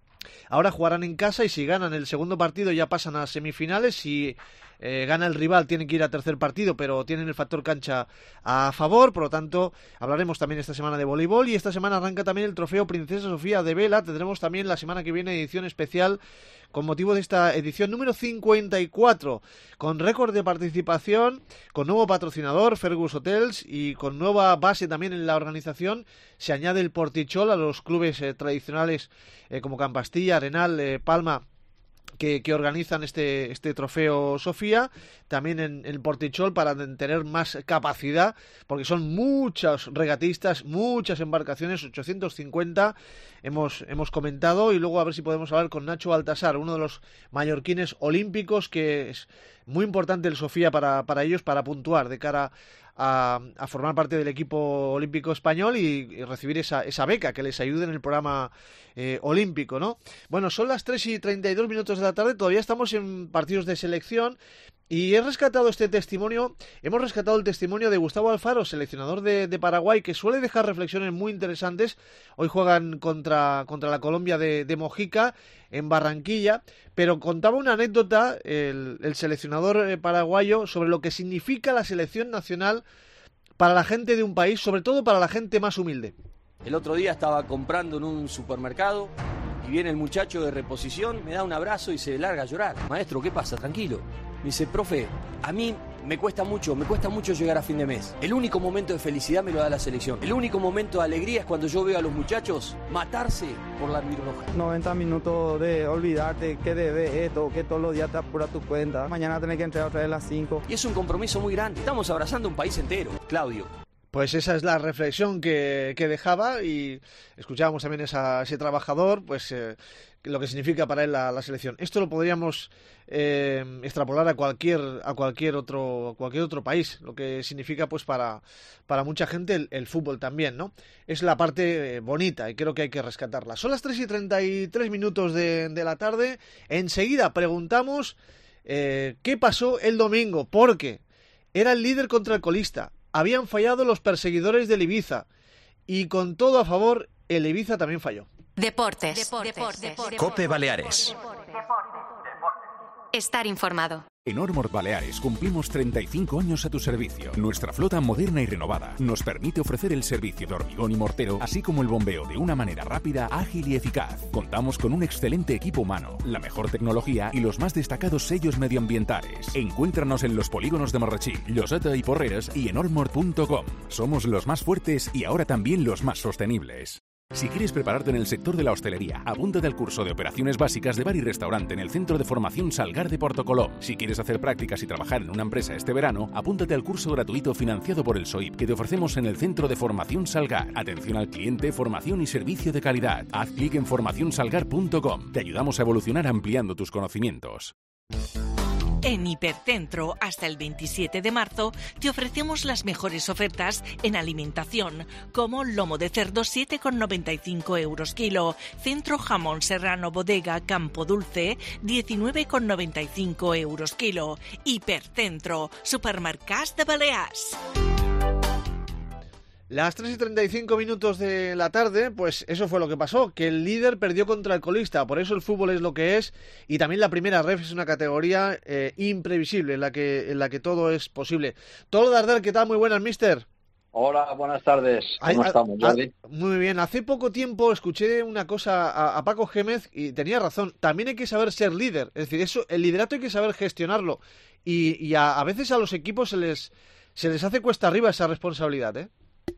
Speaker 3: Ahora jugarán en casa y si ganan el segundo partido ya pasan a semifinales. Si eh, gana el rival tienen que ir a tercer partido, pero tienen el factor cancha a favor. Por lo tanto, hablaremos también esta semana de voleibol y esta semana arranca también el Trofeo Princesa Sofía de Vela. Tendremos también la semana que viene edición especial con motivo de esta edición número cincuenta y cuatro, con récord de participación, con nuevo patrocinador, Fergus Hotels, y con nueva base también en la organización. Se añade el Portichol a los clubes eh, tradicionales eh, como Campastilla, Arenal, eh, Palma, que, que organizan este, este trofeo Sofía, también en el Portichol para tener más capacidad, porque son muchos regatistas, muchas embarcaciones, ochocientos cincuenta hemos, hemos comentado, y luego a ver si podemos hablar con Nacho Baltasar, uno de los mallorquines olímpicos, que es muy importante el Sofía para, para ellos, para puntuar de cara A, a formar parte del equipo olímpico español y, y recibir esa, esa beca que les ayude en el programa eh, olímpico, ¿no? Bueno, son las tres y treinta y dos minutos de la tarde, todavía estamos en partidos de selección y he rescatado este testimonio, hemos rescatado el testimonio de Gustavo Alfaro, seleccionador de, de Paraguay, que suele dejar reflexiones muy interesantes. Hoy juegan contra, contra la Colombia de, de Mojica, en Barranquilla, pero contaba una anécdota el, el seleccionador eh, paraguayo sobre lo que significa la selección nacional para la gente de un país, sobre todo para la gente más humilde.
Speaker 16: El otro día estaba comprando en un supermercado y viene el muchacho de reposición, me da un abrazo y se larga a llorar. Maestro, ¿qué pasa? Tranquilo. Me dice, profe, a mí me cuesta mucho, me cuesta mucho llegar a fin de mes. El único momento de felicidad me lo da la selección. El único momento de alegría es cuando yo veo a los muchachos matarse por la albirroja.
Speaker 17: noventa minutos de olvidarte que debes esto, que todos los días te apura tu cuenta. Mañana tenés que entrar otra vez a las cinco.
Speaker 16: Y es un compromiso muy grande. Estamos abrazando un país entero, Claudio.
Speaker 3: Pues esa es la reflexión que, que dejaba, y escuchábamos también a ese trabajador, pues eh, lo que significa para él la, la selección. Esto lo podríamos eh, extrapolar a cualquier a cualquier otro a cualquier otro país, lo que significa pues para, para mucha gente el, el fútbol también, ¿no? Es la parte eh, bonita y creo que hay que rescatarla. Son las tres y treinta y tres minutos de, de la tarde. Enseguida preguntamos eh, qué pasó el domingo, porque era el líder contra el colista. Habían fallado los perseguidores del Ibiza y con todo a favor, el Ibiza también falló.
Speaker 1: Deportes. Deportes. Deportes. Deportes.
Speaker 6: Cope Baleares.
Speaker 1: Estar informado.
Speaker 14: En Ormord Baleares cumplimos treinta y cinco años a tu servicio. Nuestra flota moderna y renovada nos permite ofrecer el servicio de hormigón y mortero, así como el bombeo de una manera rápida, ágil y eficaz. Contamos con un excelente equipo humano, la mejor tecnología y los más destacados sellos medioambientales. Encuéntranos en los polígonos de Marrachí, Lloseta y Porreres y en ormord punto com. Somos los más fuertes y ahora también los más sostenibles. Si quieres prepararte en el sector de la hostelería, apúntate al curso de operaciones básicas de bar y restaurante en el Centro de Formación Salgar de Porto Colom. Si quieres hacer prácticas y trabajar en una empresa este verano, apúntate al curso gratuito financiado por el S O I P que te ofrecemos en el Centro de Formación Salgar. Atención al cliente, formación y servicio de calidad. Haz clic en formación salgar punto com. Te ayudamos a evolucionar ampliando tus conocimientos.
Speaker 18: En Hipercentro, hasta el veintisiete de marzo, te ofrecemos las mejores ofertas en alimentación, como lomo de cerdo siete con noventa y cinco euros kilo, centro jamón serrano bodega Campo Dulce diecinueve con noventa y cinco euros kilo. Hipercentro, supermercats de Balears.
Speaker 3: Las tres y treinta y cinco minutos de la tarde, pues eso fue lo que pasó, que el líder perdió contra el colista, por eso el fútbol es lo que es, y también la primera ref es una categoría eh, imprevisible, en la que en la que todo es posible. Tolo Darder, ¿qué tal? Muy buenas, mister.
Speaker 19: Hola, buenas tardes. ¿Cómo
Speaker 3: Ay,
Speaker 19: estamos,
Speaker 3: a,
Speaker 19: Jordi?
Speaker 3: a, muy bien. Hace poco tiempo escuché una cosa a, a Paco Gémez y tenía razón. También hay que saber ser líder. Es decir, eso, el liderato hay que saber gestionarlo. Y, y a, a veces a los equipos se les, se les hace cuesta arriba esa responsabilidad, ¿eh?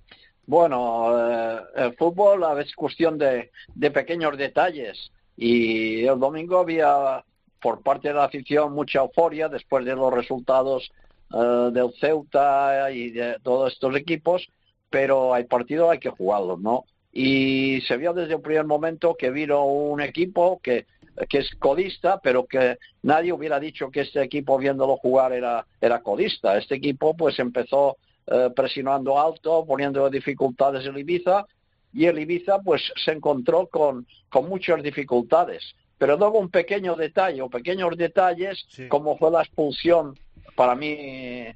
Speaker 19: Bueno, eh, el fútbol a veces es cuestión de, de pequeños detalles. Y el domingo había, por parte de la afición, mucha euforia después de los resultados uh, del Ceuta y de todos estos equipos, pero hay partidos, hay que jugarlos, ¿no? Y se vio desde el primer momento que vino un equipo que, que es codista, pero que nadie hubiera dicho que este equipo, viéndolo jugar, era, era codista. Este equipo pues empezó eh, presionando alto, poniendo dificultades en Ibiza, y el Ibiza pues se encontró con, con muchas dificultades. Pero luego un pequeño detalle, o pequeños detalles, sí, como fue la expulsión, para mí eh,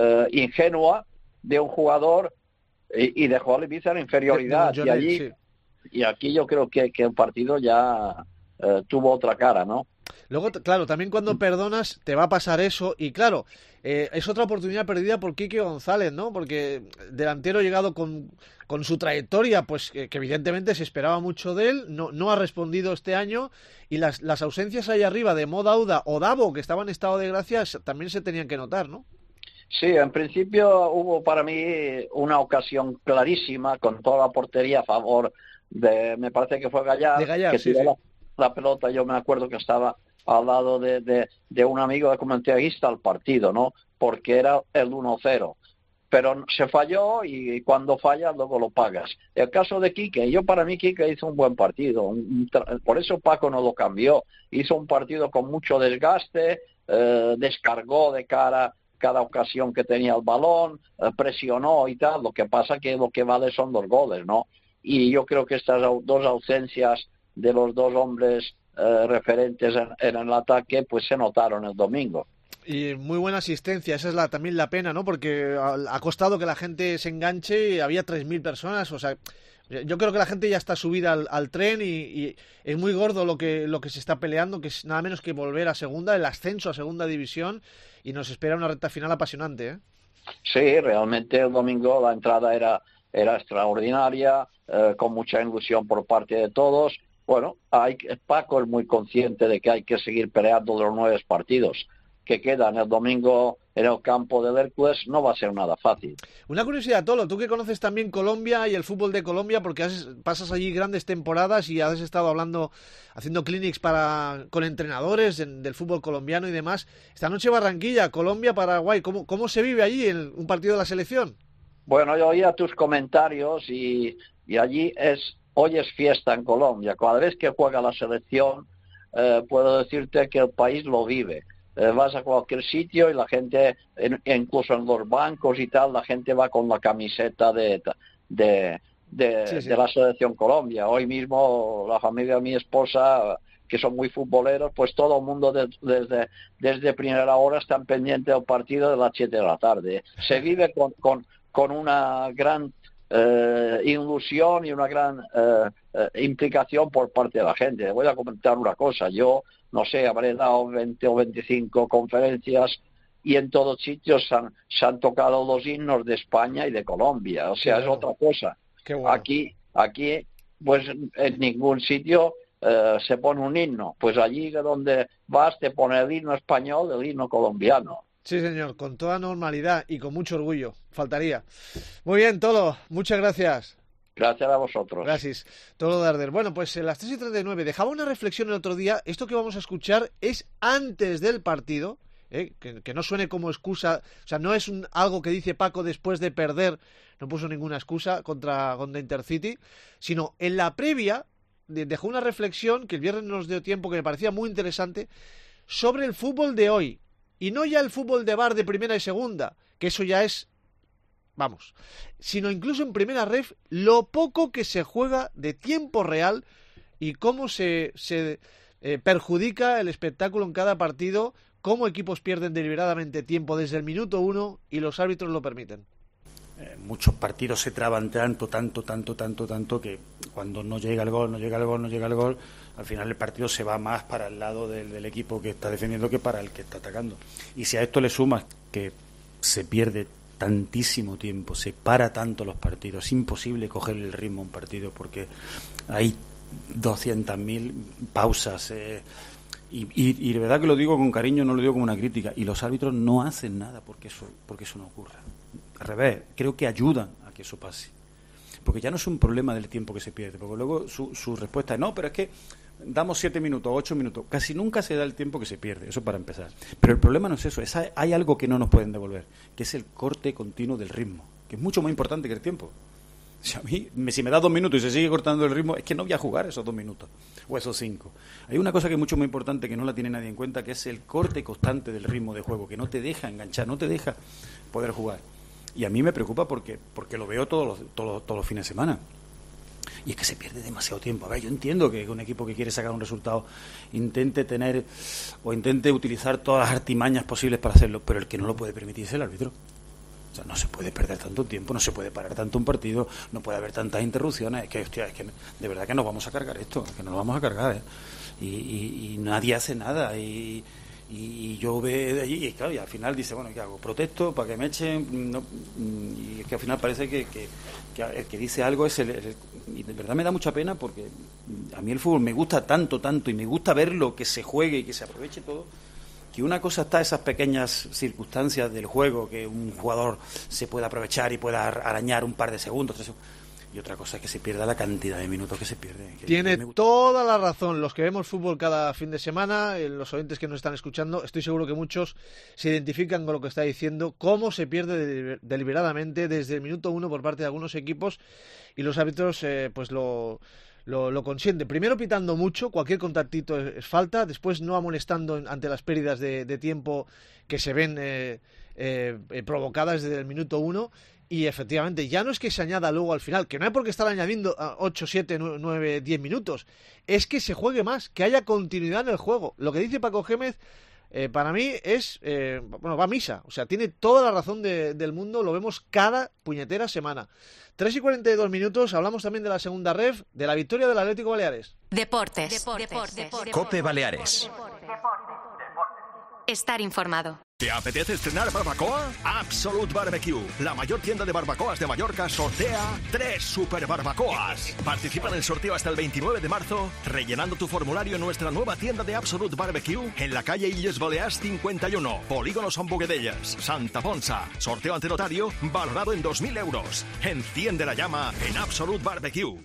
Speaker 19: ingenua, de un jugador, y, y dejó al Ibiza en inferioridad. De, de, de, y allí, sí. Y aquí yo creo que, que el partido ya eh, tuvo otra cara, ¿no?
Speaker 3: Luego, claro, también cuando perdonas te va a pasar eso, y claro, eh, es otra oportunidad perdida por Quique González, ¿no? Porque delantero llegado con, con su trayectoria, pues que, que evidentemente se esperaba mucho de él, no, no ha respondido este año, y las, las ausencias ahí arriba de Mo Dauda o Davo, que estaba en estado de gracia, también se tenían que notar, ¿no?
Speaker 19: Sí, en principio hubo para mí una ocasión clarísima con toda la portería a favor de, me parece que fue Gallar,
Speaker 3: de Gallar
Speaker 19: que
Speaker 3: sí,
Speaker 19: tiró
Speaker 3: sí.
Speaker 19: La, la pelota. Yo me acuerdo que estaba al lado de, de, de un amigo de comentarista al partido, ¿no? Porque era el uno cero. Pero se falló, y cuando falla luego lo pagas. El caso de Quique, yo para mí Quique hizo un buen partido, un, un, por eso Paco no lo cambió. Hizo un partido con mucho desgaste, eh, descargó de cara cada ocasión que tenía el balón, eh, presionó y tal. Lo que pasa que lo que vale son los goles, ¿no? Y yo creo que estas dos ausencias de los dos hombres eh, referentes en, en el ataque pues se notaron el domingo.
Speaker 3: Y muy buena asistencia, esa es la, también la pena, ¿no? Porque ha costado que la gente se enganche, y había tres mil personas, o sea, yo creo que la gente ya está subida al, al tren, y, y es muy gordo lo que, lo que se está peleando, que es nada menos que volver a segunda, el ascenso a segunda división, y nos espera una recta final apasionante, ¿eh?
Speaker 19: Sí, realmente el domingo la entrada era, era extraordinaria, eh, con mucha ilusión por parte de todos. Bueno, hay, Paco es muy consciente de que hay que seguir peleando los nueve partidos que quedan el domingo en el campo del Hércules. No va a ser nada fácil.
Speaker 3: Una curiosidad, Tolo, tú que conoces también Colombia y el fútbol de Colombia, porque has, pasas allí grandes temporadas y has estado hablando, haciendo clinics para, con entrenadores en, del fútbol colombiano y demás. Esta noche Barranquilla, Colombia, Paraguay, ¿cómo, cómo se vive allí en un partido de la selección?
Speaker 19: Bueno, yo oía tus comentarios y, y allí es, hoy es fiesta en Colombia. Cada vez que juega la selección, eh, puedo decirte que el país lo vive. Eh, vas a cualquier sitio y la gente, en, incluso en los bancos y tal, la gente va con la camiseta de, de, de, sí, sí. de la selección Colombia. Hoy mismo la familia de mi esposa, que son muy futboleros, pues todo el mundo de, desde, desde primera hora están pendientes del partido de las siete de la tarde. Se vive con, con, con una gran eh, ilusión y una gran eh, eh, implicación por parte de la gente. Voy a comentar una cosa. Yo no sé, habré dado veinte o veinticinco conferencias, y en todos sitios se han, se han tocado los himnos de España y de Colombia. O sea, claro, es otra cosa.
Speaker 3: Qué bueno.
Speaker 19: Aquí, aquí, pues en ningún sitio eh, se pone un himno. Pues allí donde vas te pone el himno español, el himno colombiano.
Speaker 3: Sí, señor, con toda normalidad y con mucho orgullo. Faltaría. Muy bien, Tolo, muchas gracias.
Speaker 19: Gracias a vosotros.
Speaker 3: Gracias. Tolo Darder. Bueno, pues en las tres y treinta y nueve dejaba una reflexión el otro día. Esto que vamos a escuchar es antes del partido, ¿eh? que, que no suene como excusa. O sea, no es un, algo que dice Paco después de perder, no puso ninguna excusa contra, contra Intercity, sino en la previa dejó una reflexión que el viernes nos dio tiempo, que me parecía muy interesante, sobre el fútbol de hoy. Y no ya el fútbol de bar de primera y segunda, que eso ya es... Vamos, sino incluso en primera ref, lo poco que se juega de tiempo real y cómo se, se eh, perjudica el espectáculo en cada partido, cómo equipos pierden deliberadamente tiempo desde el minuto uno y los árbitros lo permiten.
Speaker 20: eh, muchos partidos se traban tanto, tanto, tanto, tanto, tanto que cuando no llega el gol, no llega el gol, no llega el gol, al final el partido se va más para el lado del, del equipo que está defendiendo que para el que está atacando. Y si a esto le sumas que se pierde tantísimo tiempo, se para tanto los partidos, es imposible coger el ritmo a un partido porque hay doscientas mil pausas, eh, y, y, y de verdad que lo digo con cariño, no lo digo como una crítica, y los árbitros no hacen nada porque eso, porque eso no ocurra. Al revés, creo que ayudan a que eso pase, porque ya no es un problema del tiempo que se pierde, porque luego su, su respuesta es no, pero es que damos siete minutos, ocho minutos, casi nunca se da el tiempo que se pierde, eso para empezar. Pero el problema no es eso, es, hay algo que no nos pueden devolver, que es el corte continuo del ritmo, que es mucho más importante que el tiempo. Si a mí, si me da dos minutos y se sigue cortando el ritmo, es que no voy a jugar esos dos minutos, o esos cinco. Hay una cosa que es mucho más importante, que no la tiene nadie en cuenta, que es el corte constante del ritmo de juego, que no te deja enganchar, no te deja poder jugar. Y a mí me preocupa porque, porque lo veo todos los, todos, todos los fines de semana. Y es que se pierde demasiado tiempo. A ver, yo entiendo que un equipo que quiere sacar un resultado intente tener o intente utilizar todas las artimañas posibles para hacerlo, pero el que no lo puede permitir es el árbitro. O sea, no se puede perder tanto tiempo, no se puede parar tanto un partido, no puede haber tantas interrupciones. Es que, hostia, es que de verdad que nos vamos a cargar esto, que nos lo vamos a cargar, ¿eh? Y, y, y nadie hace nada. Y, y yo veo allí, y claro, y al final dice, bueno, ¿qué hago? ¿Protesto para que me echen? No, y es que al final parece que, que, que el que dice algo es el, el... Y de verdad me da mucha pena porque a mí el fútbol me gusta tanto, tanto, y me gusta verlo, que se juegue y que se aproveche todo, que una cosa está esas pequeñas circunstancias del juego, que un jugador se pueda aprovechar y pueda arañar un par de segundos, tres segundos, y otra cosa es que se pierda la cantidad de minutos que se pierde. Que
Speaker 3: Tiene
Speaker 20: me
Speaker 3: toda la razón. Los que vemos fútbol cada fin de semana, eh, los oyentes que nos están escuchando, estoy seguro que muchos se identifican con lo que está diciendo, cómo se pierde de, deliberadamente desde el minuto uno por parte de algunos equipos, y los árbitros eh, pues lo... Lo, lo consiente. Primero pitando mucho, cualquier contactito es, es falta, después no amonestando ante las pérdidas de, de tiempo que se ven eh, eh, eh, provocadas desde el minuto uno, y efectivamente ya no es que se añada luego al final, que no hay por qué estar añadiendo ocho, siete, nueve, diez minutos, es que se juegue más, que haya continuidad en el juego. Lo que dice Paco Gémez eh, para mí es, eh, bueno, va a misa, o sea, tiene toda la razón de, del mundo, lo vemos cada puñetera semana. tres y cuarenta y dos minutos, hablamos también de la segunda ref, de la victoria del Atlético Baleares.
Speaker 1: Deportes. Deportes. Deportes. Deportes.
Speaker 6: Cope Baleares.
Speaker 1: Estar informado.
Speaker 6: ¿Te apetece estrenar barbacoa? Absolute Barbecue, la mayor tienda de barbacoas de Mallorca, sortea tres super barbacoas. Participa en el sorteo hasta el veintinueve de marzo, rellenando tu formulario en nuestra nueva tienda de Absolute Barbecue en la calle Illes Balears cincuenta y uno, Polígono Son Boguedellas, Santa Ponsa. Sorteo ante notario valorado en dos mil euros. Enciende la llama en Absolute Barbecue.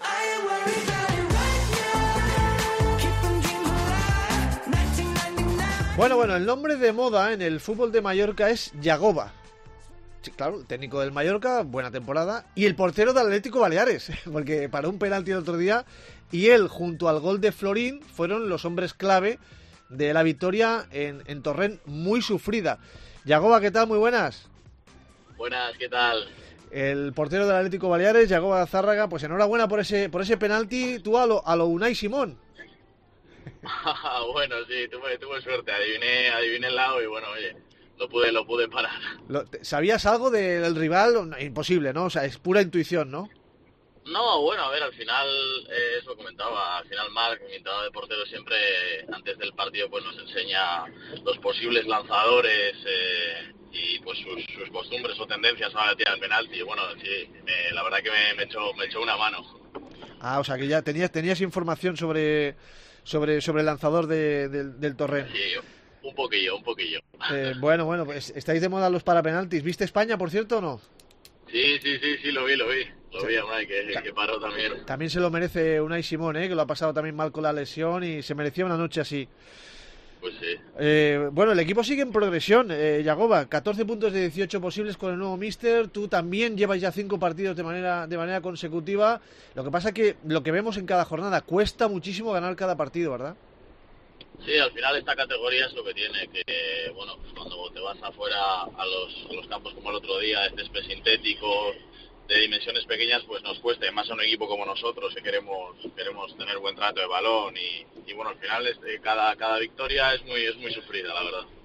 Speaker 3: Bueno, bueno, el nombre de moda en el fútbol de Mallorca es Yagoba. Sí, claro, el técnico del Mallorca, buena temporada, y el portero del Atlético Baleares, porque paró un penalti el otro día, y él, junto al gol de Florín, fueron los hombres clave de la victoria en, en Torrent, muy sufrida. Yagoba, ¿qué tal? Muy buenas.
Speaker 21: Buenas, ¿qué tal?
Speaker 3: El portero del Atlético Baleares, Yagoba Zárraga, pues enhorabuena por ese por ese penalti, tú a lo, a lo Unai Simón.
Speaker 21: Bueno, sí, tuve, tuve suerte, adiviné, adiviné el lado y bueno, oye, lo pude, lo pude parar.
Speaker 3: Lo, ¿Sabías algo de, del rival? Imposible, ¿no? O sea, es pura intuición, ¿no?
Speaker 21: No, bueno, a ver, al final, eh, eso comentaba, al final Marc, mi entrenador de portero, siempre antes del partido pues nos enseña los posibles lanzadores eh, y pues sus, sus costumbres o tendencias a la tirar el penalti. Y bueno, sí, me, la verdad que me, me, echó, me echó una mano.
Speaker 3: Ah, o sea, que ya tenías, tenías información sobre... sobre sobre el lanzador de, de, del Torrent.
Speaker 21: Sí, un poquillo, un poquillo.
Speaker 3: Eh, bueno, bueno, pues estáis de moda los parapenaltis. ¿Viste España, por cierto, o no?
Speaker 21: Sí, sí, sí, sí, lo vi, lo vi. Lo sí. vi a Unai, que, que paró también.
Speaker 3: También se lo merece Unai Simón, ¿eh? Que lo ha pasado también mal con la lesión y se merecía una noche así.
Speaker 21: Pues sí.
Speaker 3: Eh, bueno, el equipo sigue en progresión, eh, Yagoba, catorce puntos de dieciocho posibles con el nuevo míster. Tú también llevas ya cinco partidos de manera de manera consecutiva. Lo que pasa es que lo que vemos en cada jornada cuesta muchísimo ganar cada partido, ¿verdad?
Speaker 21: Sí, al final esta categoría es lo que tiene, que bueno, pues cuando te vas afuera a los, a los campos como el otro día, de césped sintético, de dimensiones pequeñas, pues nos cuesta, más a un equipo como nosotros que queremos queremos tener buen trato de balón y, y bueno, al final este, cada cada victoria es muy es muy sufrida, la verdad.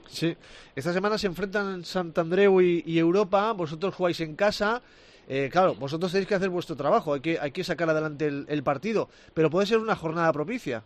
Speaker 3: Sí, esta semana se enfrentan Sant Andreu y, y Europa, vosotros jugáis en casa, eh, claro, vosotros tenéis que hacer vuestro trabajo, hay que, hay que sacar adelante el, el partido, pero puede ser una jornada propicia.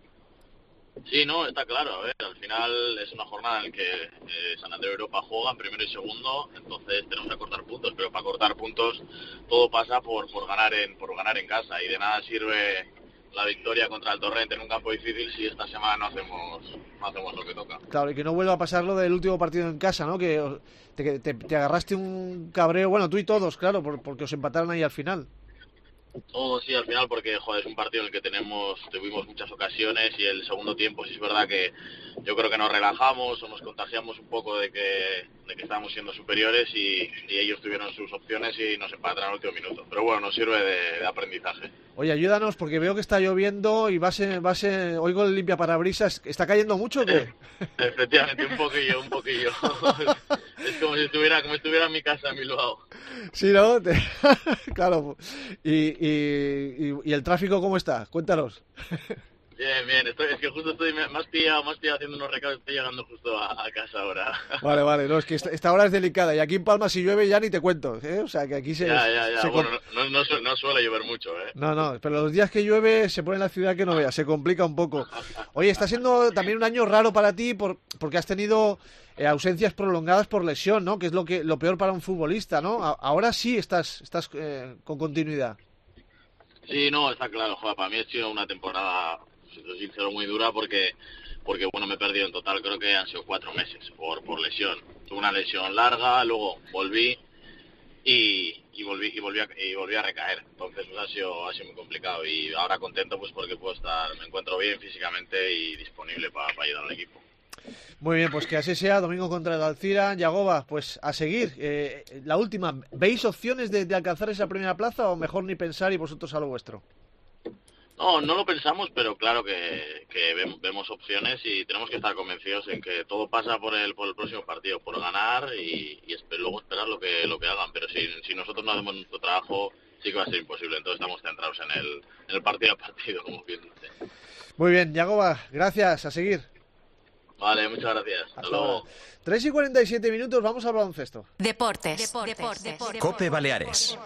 Speaker 21: Sí, no, está claro. A ver, al final es una jornada en la que eh, Sant Andreu y Europa juegan primero y segundo, entonces tenemos que cortar puntos, pero para cortar puntos todo pasa por por ganar en por ganar en casa, y de nada sirve la victoria contra el Torrent en un campo difícil si esta semana no hacemos no hacemos lo que toca.
Speaker 3: Claro, y que no vuelva a pasar lo del último partido en casa, ¿no? Que te, te, te agarraste un cabreo, bueno, tú y todos, claro, por, porque os empataron ahí al final.
Speaker 21: Todo sí, al final, porque joder, es un partido en el que tenemos tuvimos muchas ocasiones, y el segundo tiempo sí es verdad que yo creo que nos relajamos o nos contagiamos un poco de que de que estábamos siendo superiores, y, y ellos tuvieron sus opciones y nos empataron al último minuto. Pero bueno, nos sirve de, de aprendizaje.
Speaker 3: Oye, ayúdanos, porque veo que está lloviendo y vas en, vas en, oigo el limpiaparabrisas. ¿Está cayendo mucho o qué?
Speaker 21: Efectivamente, un poquillo, un poquillo. Es como si estuviera como si estuviera en mi casa en Bilbao.
Speaker 3: Sí, ¿no? Te... claro. Y, y, y, ¿Y el tráfico cómo está? Cuéntanos.
Speaker 21: Bien, bien. Estoy, es que justo estoy más pillado, más pillado haciendo unos recados. Estoy llegando justo a, a casa ahora.
Speaker 3: Vale, vale. No, es que esta, esta hora es delicada. Y aquí en Palma si llueve ya ni te cuento, ¿eh? O sea, que aquí se...
Speaker 21: Ya, ya, ya.
Speaker 3: Se
Speaker 21: bueno, no, no, no, no suele llover mucho, ¿eh?
Speaker 3: No, no. Pero los días que llueve se pone en la ciudad que no veas. Se complica un poco. Oye, está siendo también un año raro para ti por, porque has tenido... Eh, ausencias prolongadas por lesión, ¿no? Que es lo que lo peor para un futbolista, ¿no? A, ahora sí estás estás eh, con continuidad.
Speaker 21: Sí, no, está claro, joder, para mí ha sido una temporada, si soy sincero, muy dura porque porque bueno, me he perdido en total, creo que han sido cuatro meses por por lesión. Tuve una lesión larga, luego volví y, y volví y volví a, y volví a recaer. Entonces pues, ha sido ha sido muy complicado, y ahora contento pues porque puedo estar, me encuentro bien físicamente y disponible para, para ayudar al equipo.
Speaker 3: Muy bien, pues que así sea, domingo contra el Alcira. Yagoba, pues a seguir. Eh, la última, ¿veis opciones de, de alcanzar esa primera plaza o mejor ni pensar y vosotros a lo vuestro?
Speaker 21: No, no lo pensamos, pero claro que, que vemos, vemos opciones, y tenemos que estar convencidos en que todo pasa por el por el próximo partido, por ganar y, y esper, luego esperar lo que lo que hagan. Pero si, si nosotros no hacemos nuestro trabajo, sí que va a ser imposible. Entonces estamos centrados en el, en el partido a partido, como bien dice.
Speaker 3: Muy bien, Yagoba, gracias, a seguir.
Speaker 21: Vale, muchas gracias. Hasta, Hasta luego.
Speaker 3: tres y cuarenta y siete minutos, vamos al baloncesto.
Speaker 1: Deportes. Deportes. Deportes. Deportes.
Speaker 6: Cope Baleares.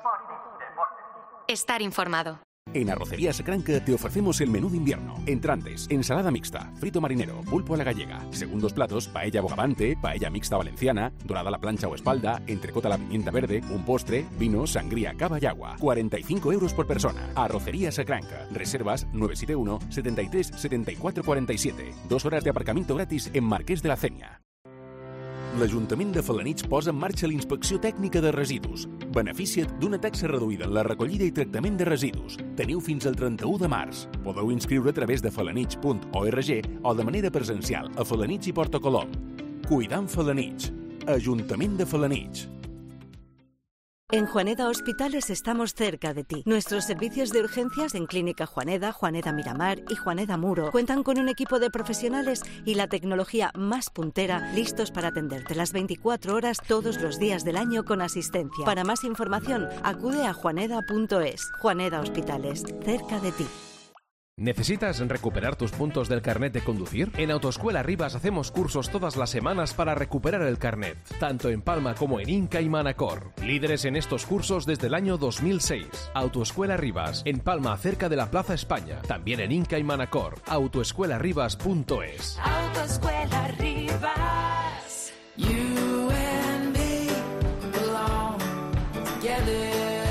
Speaker 1: Estar informado.
Speaker 14: En Arrocerías Cranca te ofrecemos el menú de invierno. Entrantes, ensalada mixta, frito marinero, pulpo a la gallega. Segundos platos, paella bogavante, paella mixta valenciana, dorada a la plancha o espalda, entrecot a la pimienta verde, un postre, vino, sangría, cava y agua. cuarenta y cinco euros por persona. Arrocerías Cranca. Reservas nueve siete uno, setenta y tres, setenta y cuatro cuarenta y siete. Dos horas de aparcamiento gratis en Marqués de la Cenia. L'Ajuntament de Felanitx posa en marxa la inspecció tècnica de residus. Beneficia't d'una taxa reduïda en la recollida i tractament de residus. Teniu fins al trenta-u de març. Podeu inscriure a través de felanitx punt org o de manera presencial a Felanitx i Porto Colom. Cuidant Felanitx. Ajuntament de Felanitx.
Speaker 8: En Juaneda Hospitales estamos cerca de ti. Nuestros servicios de urgencias en Clínica Juaneda, Juaneda Miramar y Juaneda Muro cuentan con un equipo de profesionales y la tecnología más puntera, listos para atenderte las veinticuatro horas todos los días del año con asistencia. Para más información, acude a juaneda punto es. Juaneda Hospitales, cerca de ti.
Speaker 4: ¿Necesitas recuperar tus puntos del carnet de conducir? En Autoescuela Rivas hacemos cursos todas las semanas para recuperar el carnet, tanto en Palma como en Inca y Manacor. Líderes en estos cursos desde el año dos mil seis. Autoescuela Rivas, en Palma, cerca de la Plaza España. También en Inca y Manacor. autoescuela rivas punto es.
Speaker 15: Autoescuela Rivas. You and me belong together.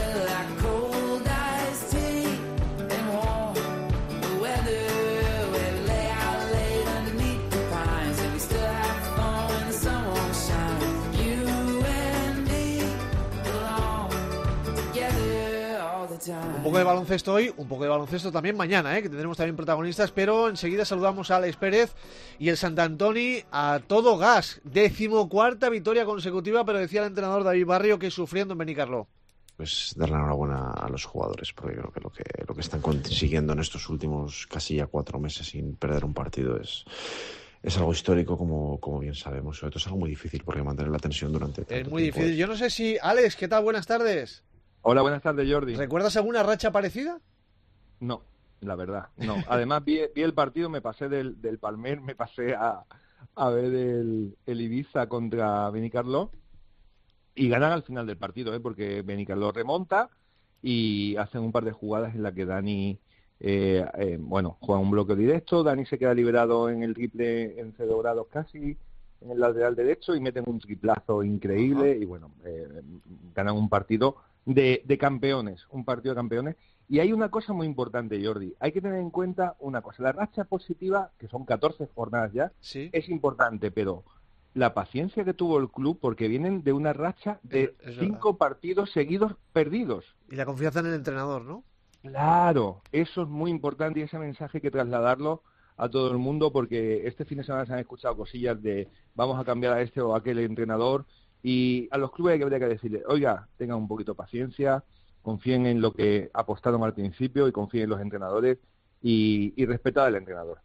Speaker 3: Un poco de baloncesto hoy, un poco de baloncesto también mañana, ¿eh? Que tendremos también protagonistas, pero enseguida saludamos a Alex Pérez y el Sant Antoni a todo gas. Decimocuarta victoria consecutiva, pero decía el entrenador David Barrio que sufriendo en Benicarló.
Speaker 22: Pues darle la enhorabuena a los jugadores, porque creo que lo que lo que están consiguiendo en estos últimos casi ya cuatro meses sin perder un partido es... Es algo histórico, como, como bien sabemos. Sobre todo es algo muy difícil, porque mantener la tensión durante tanto
Speaker 3: Es muy
Speaker 22: tiempo
Speaker 3: difícil.
Speaker 22: es...
Speaker 3: Yo no sé si... Alex, ¿qué tal? Buenas tardes.
Speaker 23: Hola, buenas tardes, Jordi.
Speaker 3: ¿Recuerdas alguna racha parecida?
Speaker 23: No, la verdad, no. Además, vi, vi el partido, me pasé del, del Palmer, me pasé a,
Speaker 2: a ver el, el Ibiza contra Benicarló y ganan al final del partido, ¿eh? Porque Benicarló remonta y hacen un par de jugadas en las que Dani, eh, eh, bueno, juega un bloque directo, Dani se queda liberado en el triple en cero grados casi, en el lateral derecho y meten un triplazo increíble. Ajá. Y bueno, eh, ganan un partido de, de campeones, un partido de campeones. Y hay una cosa muy importante, Jordi, hay que tener en cuenta una cosa, la racha positiva, que son catorce jornadas ya, ¿sí? Es importante, pero la paciencia que tuvo el club, porque vienen de una racha de es, es cinco verdad. partidos seguidos perdidos.
Speaker 3: Y la confianza en el entrenador, ¿no?
Speaker 2: Claro, eso es muy importante y ese mensaje hay que trasladarlo a todo el mundo, porque este fin de semana se han escuchado cosillas de vamos a cambiar a este o a aquel entrenador, y a los clubes habría que decirle, oiga, tengan un poquito de paciencia, confíen en lo que apostaron al principio y confíen en los entrenadores y, y respetar al entrenador.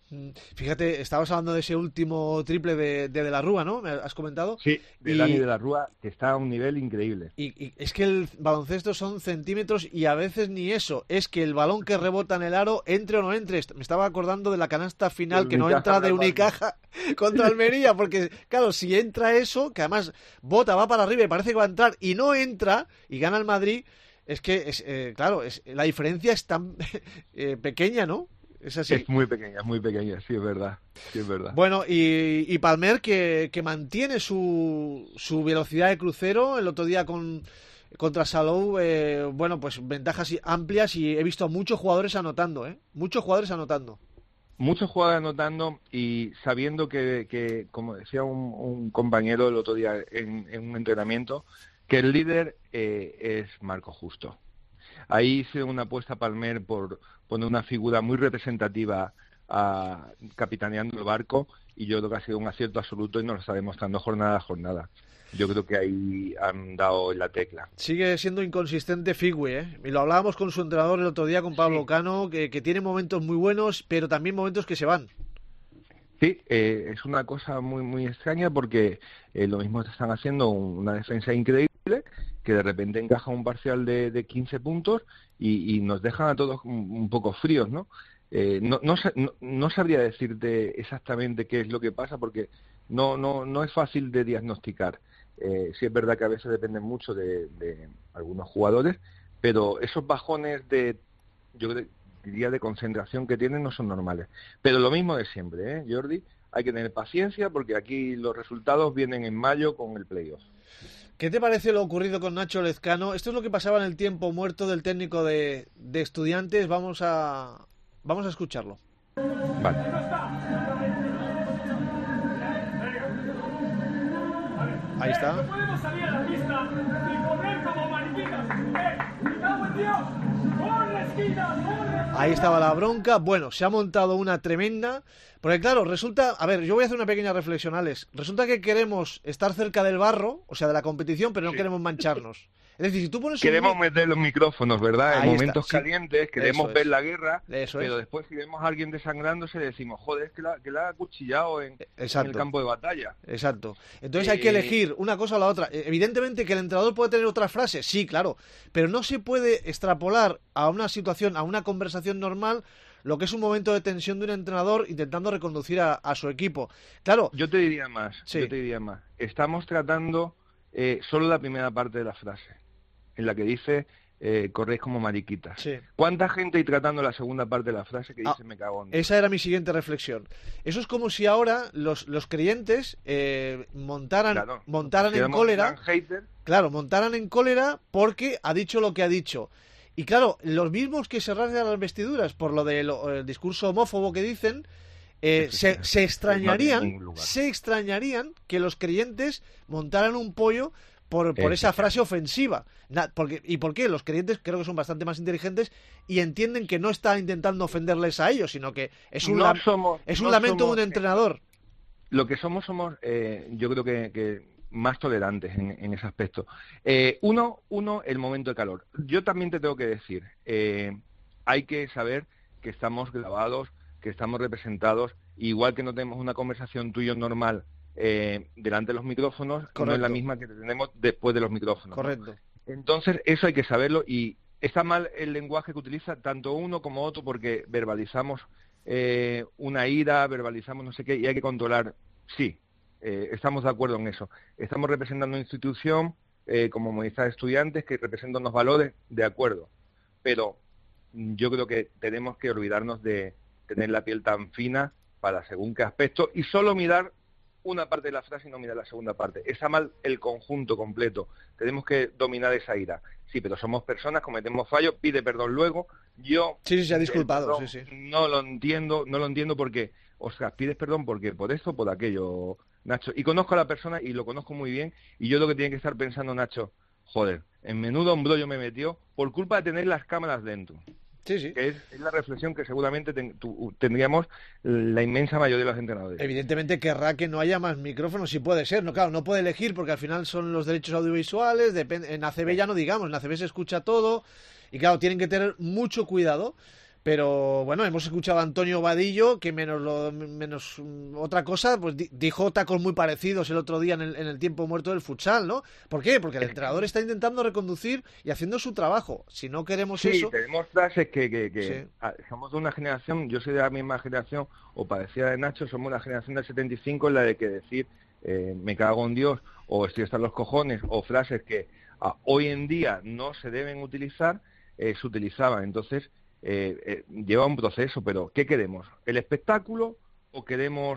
Speaker 3: Fíjate, estabas hablando de ese último triple de De, de la Rúa, ¿no? ¿Me has comentado?
Speaker 2: Sí, de y, Dani de la Rúa, que está a un nivel increíble.
Speaker 3: Y, y es que el baloncesto son centímetros y a veces ni eso. Es que el balón que rebota en el aro, entre o no entre. Me estaba acordando de la canasta final el que no entra de Unicaja contra Almería, porque claro, si entra eso, que además bota, va para arriba y parece que va a entrar y no entra y gana el Madrid, es que, es, eh, claro, es, la diferencia es tan eh, pequeña, ¿no? Es así.
Speaker 2: Es muy pequeña, es muy pequeña, sí, es verdad. Sí, es verdad.
Speaker 3: Bueno, y, y Palmer que, que mantiene su, su velocidad de crucero. El otro día con contra Salou, eh, bueno, pues ventajas amplias y he visto a muchos jugadores anotando, ¿eh? Muchos jugadores anotando.
Speaker 2: Muchos jugadores anotando y sabiendo que, que como decía un, un compañero el otro día en, en un entrenamiento, que el líder eh, es Marco Justo. Ahí hice una apuesta Palmer por poner una figura muy representativa a, capitaneando el barco y yo creo que ha sido un acierto absoluto y nos lo está demostrando jornada a jornada. Yo creo que ahí han dado en la tecla.
Speaker 3: Sigue siendo inconsistente Figui, ¿eh? Y lo hablábamos con su entrenador el otro día, con Pablo sí. Cano, que, que tiene momentos muy buenos, pero también momentos que se van.
Speaker 2: Sí, eh, es una cosa muy muy extraña porque eh, lo mismo están haciendo una defensa increíble que de repente encaja un parcial de, de quince puntos y, y nos dejan a todos un, un poco fríos, ¿no? Eh, no, no, no, no sabría decirte exactamente qué es lo que pasa porque no no no es fácil de diagnosticar. Eh, sí es verdad que a veces depende mucho de, de algunos jugadores, pero esos bajones de, yo diría, de concentración que tienen no son normales. Pero lo mismo de siempre, ¿eh, Jordi? Hay que tener paciencia porque aquí los resultados vienen en mayo con el playoff.
Speaker 3: ¿Qué te parece lo ocurrido con Nacho Lezcano? Esto es lo que pasaba en el tiempo muerto del técnico de, de Estudiantes. Vamos a, vamos a escucharlo.
Speaker 2: Vale.
Speaker 3: Ahí está.
Speaker 7: No podemos salir a la pista y correr como mariquitas. ¡Eh! ¡Me cago en Dios! ¡Corre, esquina! ¡Corre!
Speaker 3: Ahí estaba la bronca. Bueno, se ha montado una tremenda. Porque claro, resulta... A ver, yo voy a hacer una pequeña reflexión, Alex. Resulta que queremos estar cerca del barro, o sea, de la competición, pero no sí. queremos mancharnos. Es decir, si tú pones
Speaker 2: queremos
Speaker 3: un...
Speaker 2: meter los micrófonos, ¿verdad?
Speaker 3: Ahí
Speaker 2: en momentos
Speaker 3: está,
Speaker 2: calientes,
Speaker 3: sí.
Speaker 2: queremos ver la guerra,
Speaker 3: Eso
Speaker 2: pero
Speaker 3: es.
Speaker 2: después si vemos a alguien desangrándose decimos, joder, es que la, que la ha acuchillado en, en el campo de batalla.
Speaker 3: Exacto. Entonces eh... hay que elegir una cosa o la otra. Evidentemente que el entrenador puede tener otras frases, sí, claro, pero no se puede extrapolar a una situación, a una conversación normal, lo que es un momento de tensión de un entrenador intentando reconducir a, a su equipo. Claro.
Speaker 2: Yo te diría más,
Speaker 3: sí.
Speaker 2: yo te diría más. Estamos tratando eh, solo la primera parte de la frase, en la que dice eh, corréis como mariquitas.
Speaker 3: Sí.
Speaker 2: ¿Cuánta gente hay tratando la segunda parte de la frase que dice
Speaker 3: ah,
Speaker 2: me cago en...
Speaker 3: Esa era mi siguiente reflexión. Eso es como si ahora los, los creyentes eh, montaran,
Speaker 2: claro,
Speaker 3: montaran en cólera. Claro, montaran en cólera porque ha dicho lo que ha dicho. Y claro, los mismos que se rasgan las vestiduras por lo del el discurso homófobo que dicen, eh, se, se extrañarían, se extrañarían que los creyentes montaran un pollo por, por esa frase ofensiva. Na, porque, ¿Y por qué? Los creyentes creo que son bastante más inteligentes y entienden que no está intentando ofenderles a ellos, sino que es un,
Speaker 2: no
Speaker 3: lam
Speaker 2: somos,
Speaker 3: es un
Speaker 2: no
Speaker 3: lamento
Speaker 2: somos,
Speaker 3: de un entrenador.
Speaker 2: Lo que somos, somos eh, yo creo que... que más tolerantes en, en ese aspecto. Eh, uno, uno, el momento de calor. Yo también te tengo que decir, eh, hay que saber que estamos grabados, que estamos representados, igual que no tenemos una conversación tuyo normal eh, delante de los micrófonos, Correcto. No es la misma que tenemos después de los micrófonos.
Speaker 3: Correcto.
Speaker 2: ¿no? Entonces, eso hay que saberlo y está mal el lenguaje que utiliza tanto uno como otro porque verbalizamos eh, una ira, verbalizamos no sé qué, y hay que controlar. Sí, eh, estamos de acuerdo en eso. Estamos representando una institución eh, como Movistar Estudiantes que representa unos valores, de acuerdo. Pero yo creo que tenemos que olvidarnos de tener la piel tan fina para según qué aspecto y solo mirar una parte de la frase y no mirar la segunda parte. Está mal el conjunto completo. Tenemos que dominar esa ira. Sí, pero somos personas, cometemos fallos, pide perdón luego. Yo
Speaker 3: sí, sí, se ha disculpado.
Speaker 2: Perdón,
Speaker 3: sí, sí.
Speaker 2: No lo entiendo, no lo entiendo porque, Oscar, pides perdón porque por esto, por aquello, Nacho. Y conozco a la persona y lo conozco muy bien. Y yo lo que tiene que estar pensando, Nacho, joder, en menudo embrollo me metió por culpa de tener las cámaras dentro.
Speaker 3: Sí, sí.
Speaker 2: Que es, es la reflexión que seguramente ten, tu, tendríamos la inmensa mayoría de los entrenadores.
Speaker 3: Evidentemente querrá que no haya más micrófonos, si puede ser. No, claro, no puede elegir porque al final son los derechos audiovisuales. Depende, en A C B ya no digamos, en A C B se escucha todo. Y claro, tienen que tener mucho cuidado. Pero bueno, hemos escuchado a Antonio Vadillo, que menos lo, menos otra cosa, pues di, dijo tacos muy parecidos el otro día en el, en el tiempo muerto del futsal, ¿no? ¿Por qué? Porque el entrenador está intentando reconducir y haciendo su trabajo. Si no queremos
Speaker 2: sí,
Speaker 3: eso...
Speaker 2: Sí, tenemos frases que, que, que
Speaker 3: sí.
Speaker 2: somos de una generación, yo soy de la misma generación, o parecida de Nacho, somos la generación del setenta y cinco en la de que decir eh, me cago en Dios, o estoy hasta los cojones, o frases que ah, hoy en día no se deben utilizar, eh, se utilizaban. Entonces... Eh, eh, lleva un proceso, pero ¿qué queremos? ¿El espectáculo o queremos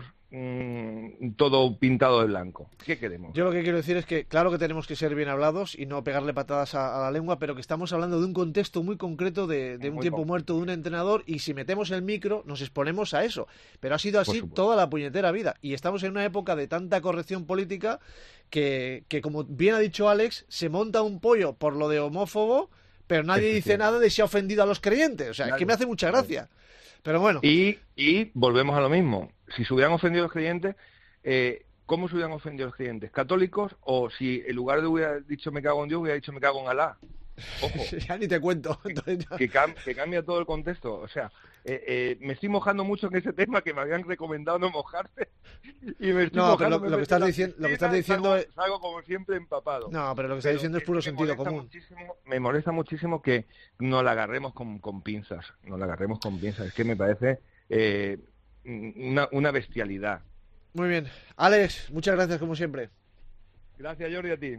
Speaker 2: mmm, todo pintado de blanco? ¿Qué queremos?
Speaker 3: Yo lo que quiero decir es que claro que tenemos que ser bien hablados y no pegarle patadas a, a la lengua, pero que estamos hablando de un contexto muy concreto de, de un muy tiempo concreto. muerto de un entrenador, y si metemos el micro nos exponemos a eso. Pero ha sido así toda la puñetera vida, y estamos en una época de tanta corrección política que, que como bien ha dicho Alex, se monta un pollo por lo de homófobo, pero nadie dice nada de si ha ofendido a los creyentes. O sea, claro, es que me hace mucha gracia. Pero bueno.
Speaker 2: Y, y volvemos a lo mismo. Si se hubieran ofendido a los creyentes, eh, ¿cómo se hubieran ofendido a los creyentes? ¿Católicos? O si en lugar de hubiera dicho me cago en Dios, hubiera dicho me cago en Alá. Ojo.
Speaker 3: Ya ni te cuento.
Speaker 2: Entonces, ya... que, cam que cambia todo el contexto. O sea, eh, eh, me estoy mojando mucho en ese tema que me habían recomendado no mojarse. Y me estoy
Speaker 3: no,
Speaker 2: mojando.
Speaker 3: Pero lo, lo que estás diciendo, lo que estás diciendo
Speaker 2: salgo, es... salgo como siempre empapado.
Speaker 3: No, pero lo que estás diciendo es puro sentido común.
Speaker 2: Muchísimo, me molesta muchísimo que no la agarremos con, con pinzas. No la agarremos con pinzas. Es que me parece eh, una, una bestialidad.
Speaker 3: Muy bien. Alex, muchas gracias como siempre.
Speaker 2: Gracias, Jordi, a ti.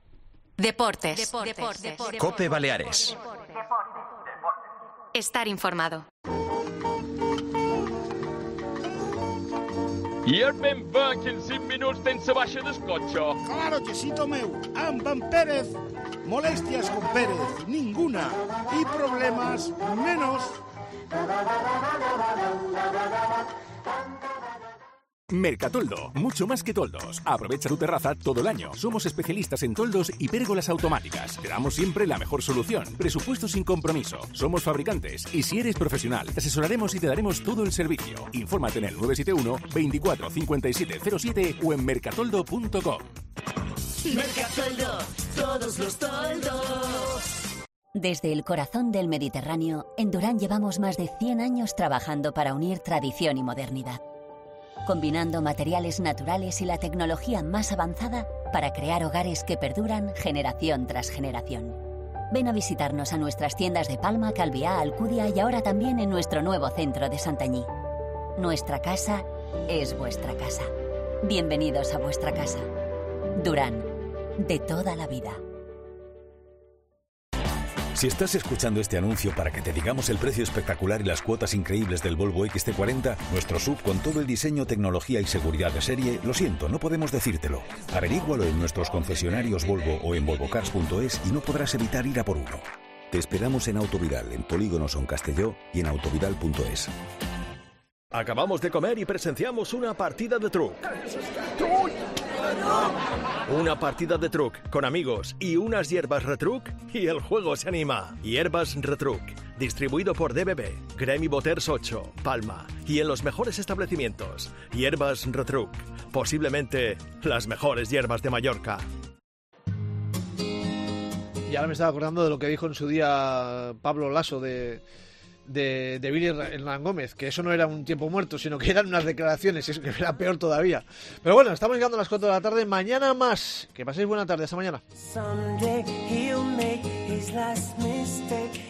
Speaker 1: Deportes. Deportes. Deportes. Deportes.
Speaker 6: Cope Baleares.
Speaker 1: Estar informado.
Speaker 5: I el ben va que en cinc minuts sense baixa d'escotxo.
Speaker 9: Claro que sí, Tomeu. Amb en Pérez. Molestias con Pérez. Ninguna. Y problemas menos.
Speaker 14: Mercatoldo, mucho más que toldos. Aprovecha tu terraza todo el año. Somos especialistas en toldos y pérgolas automáticas. Te damos siempre la mejor solución. Presupuesto sin compromiso. Somos fabricantes y si eres profesional, te asesoraremos y te daremos todo el servicio. Infórmate en el nueve siete uno, veinticuatro, cincuenta y siete cero siete o en mercatoldo punto com.
Speaker 23: Mercatoldo, todos los toldos.
Speaker 24: Desde el corazón del Mediterráneo, en Durán llevamos más de cien años trabajando para unir tradición y modernidad, combinando materiales naturales y la tecnología más avanzada para crear hogares que perduran generación tras generación. Ven a visitarnos a nuestras tiendas de Palma, Calviá, Alcudia y ahora también en nuestro nuevo centro de Santanyí. Nuestra casa es vuestra casa. Bienvenidos a vuestra casa. Durán, de toda la vida.
Speaker 25: Si estás escuchando este anuncio para que te digamos el precio espectacular y las cuotas increíbles del Volvo X C cuarenta, nuestro S U V con todo el diseño, tecnología y seguridad de serie, lo siento, no podemos decírtelo. Averígualo en nuestros concesionarios Volvo o en volvocars punto es y no podrás evitar ir a por uno. Te esperamos en Autovidal, en Polígono Son Castelló y en autovidal punto es.
Speaker 6: Acabamos de comer y presenciamos una partida de truc. Una partida de truc con amigos y unas hierbas Retruc y el juego se anima. Hierbas Retruc, distribuido por D B B, Gremi Boters ocho, Palma y en los mejores establecimientos. Hierbas Retruc, posiblemente las mejores hierbas de Mallorca.
Speaker 3: Y ahora me estaba acordando de lo que dijo en su día Pablo Laso de... de, de Billy Hernán Gómez, que eso no era un tiempo muerto, sino que eran unas declaraciones, eso que era peor todavía. Pero bueno, estamos llegando a las cuatro de la tarde, mañana más. Que paséis buena tarde, hasta mañana.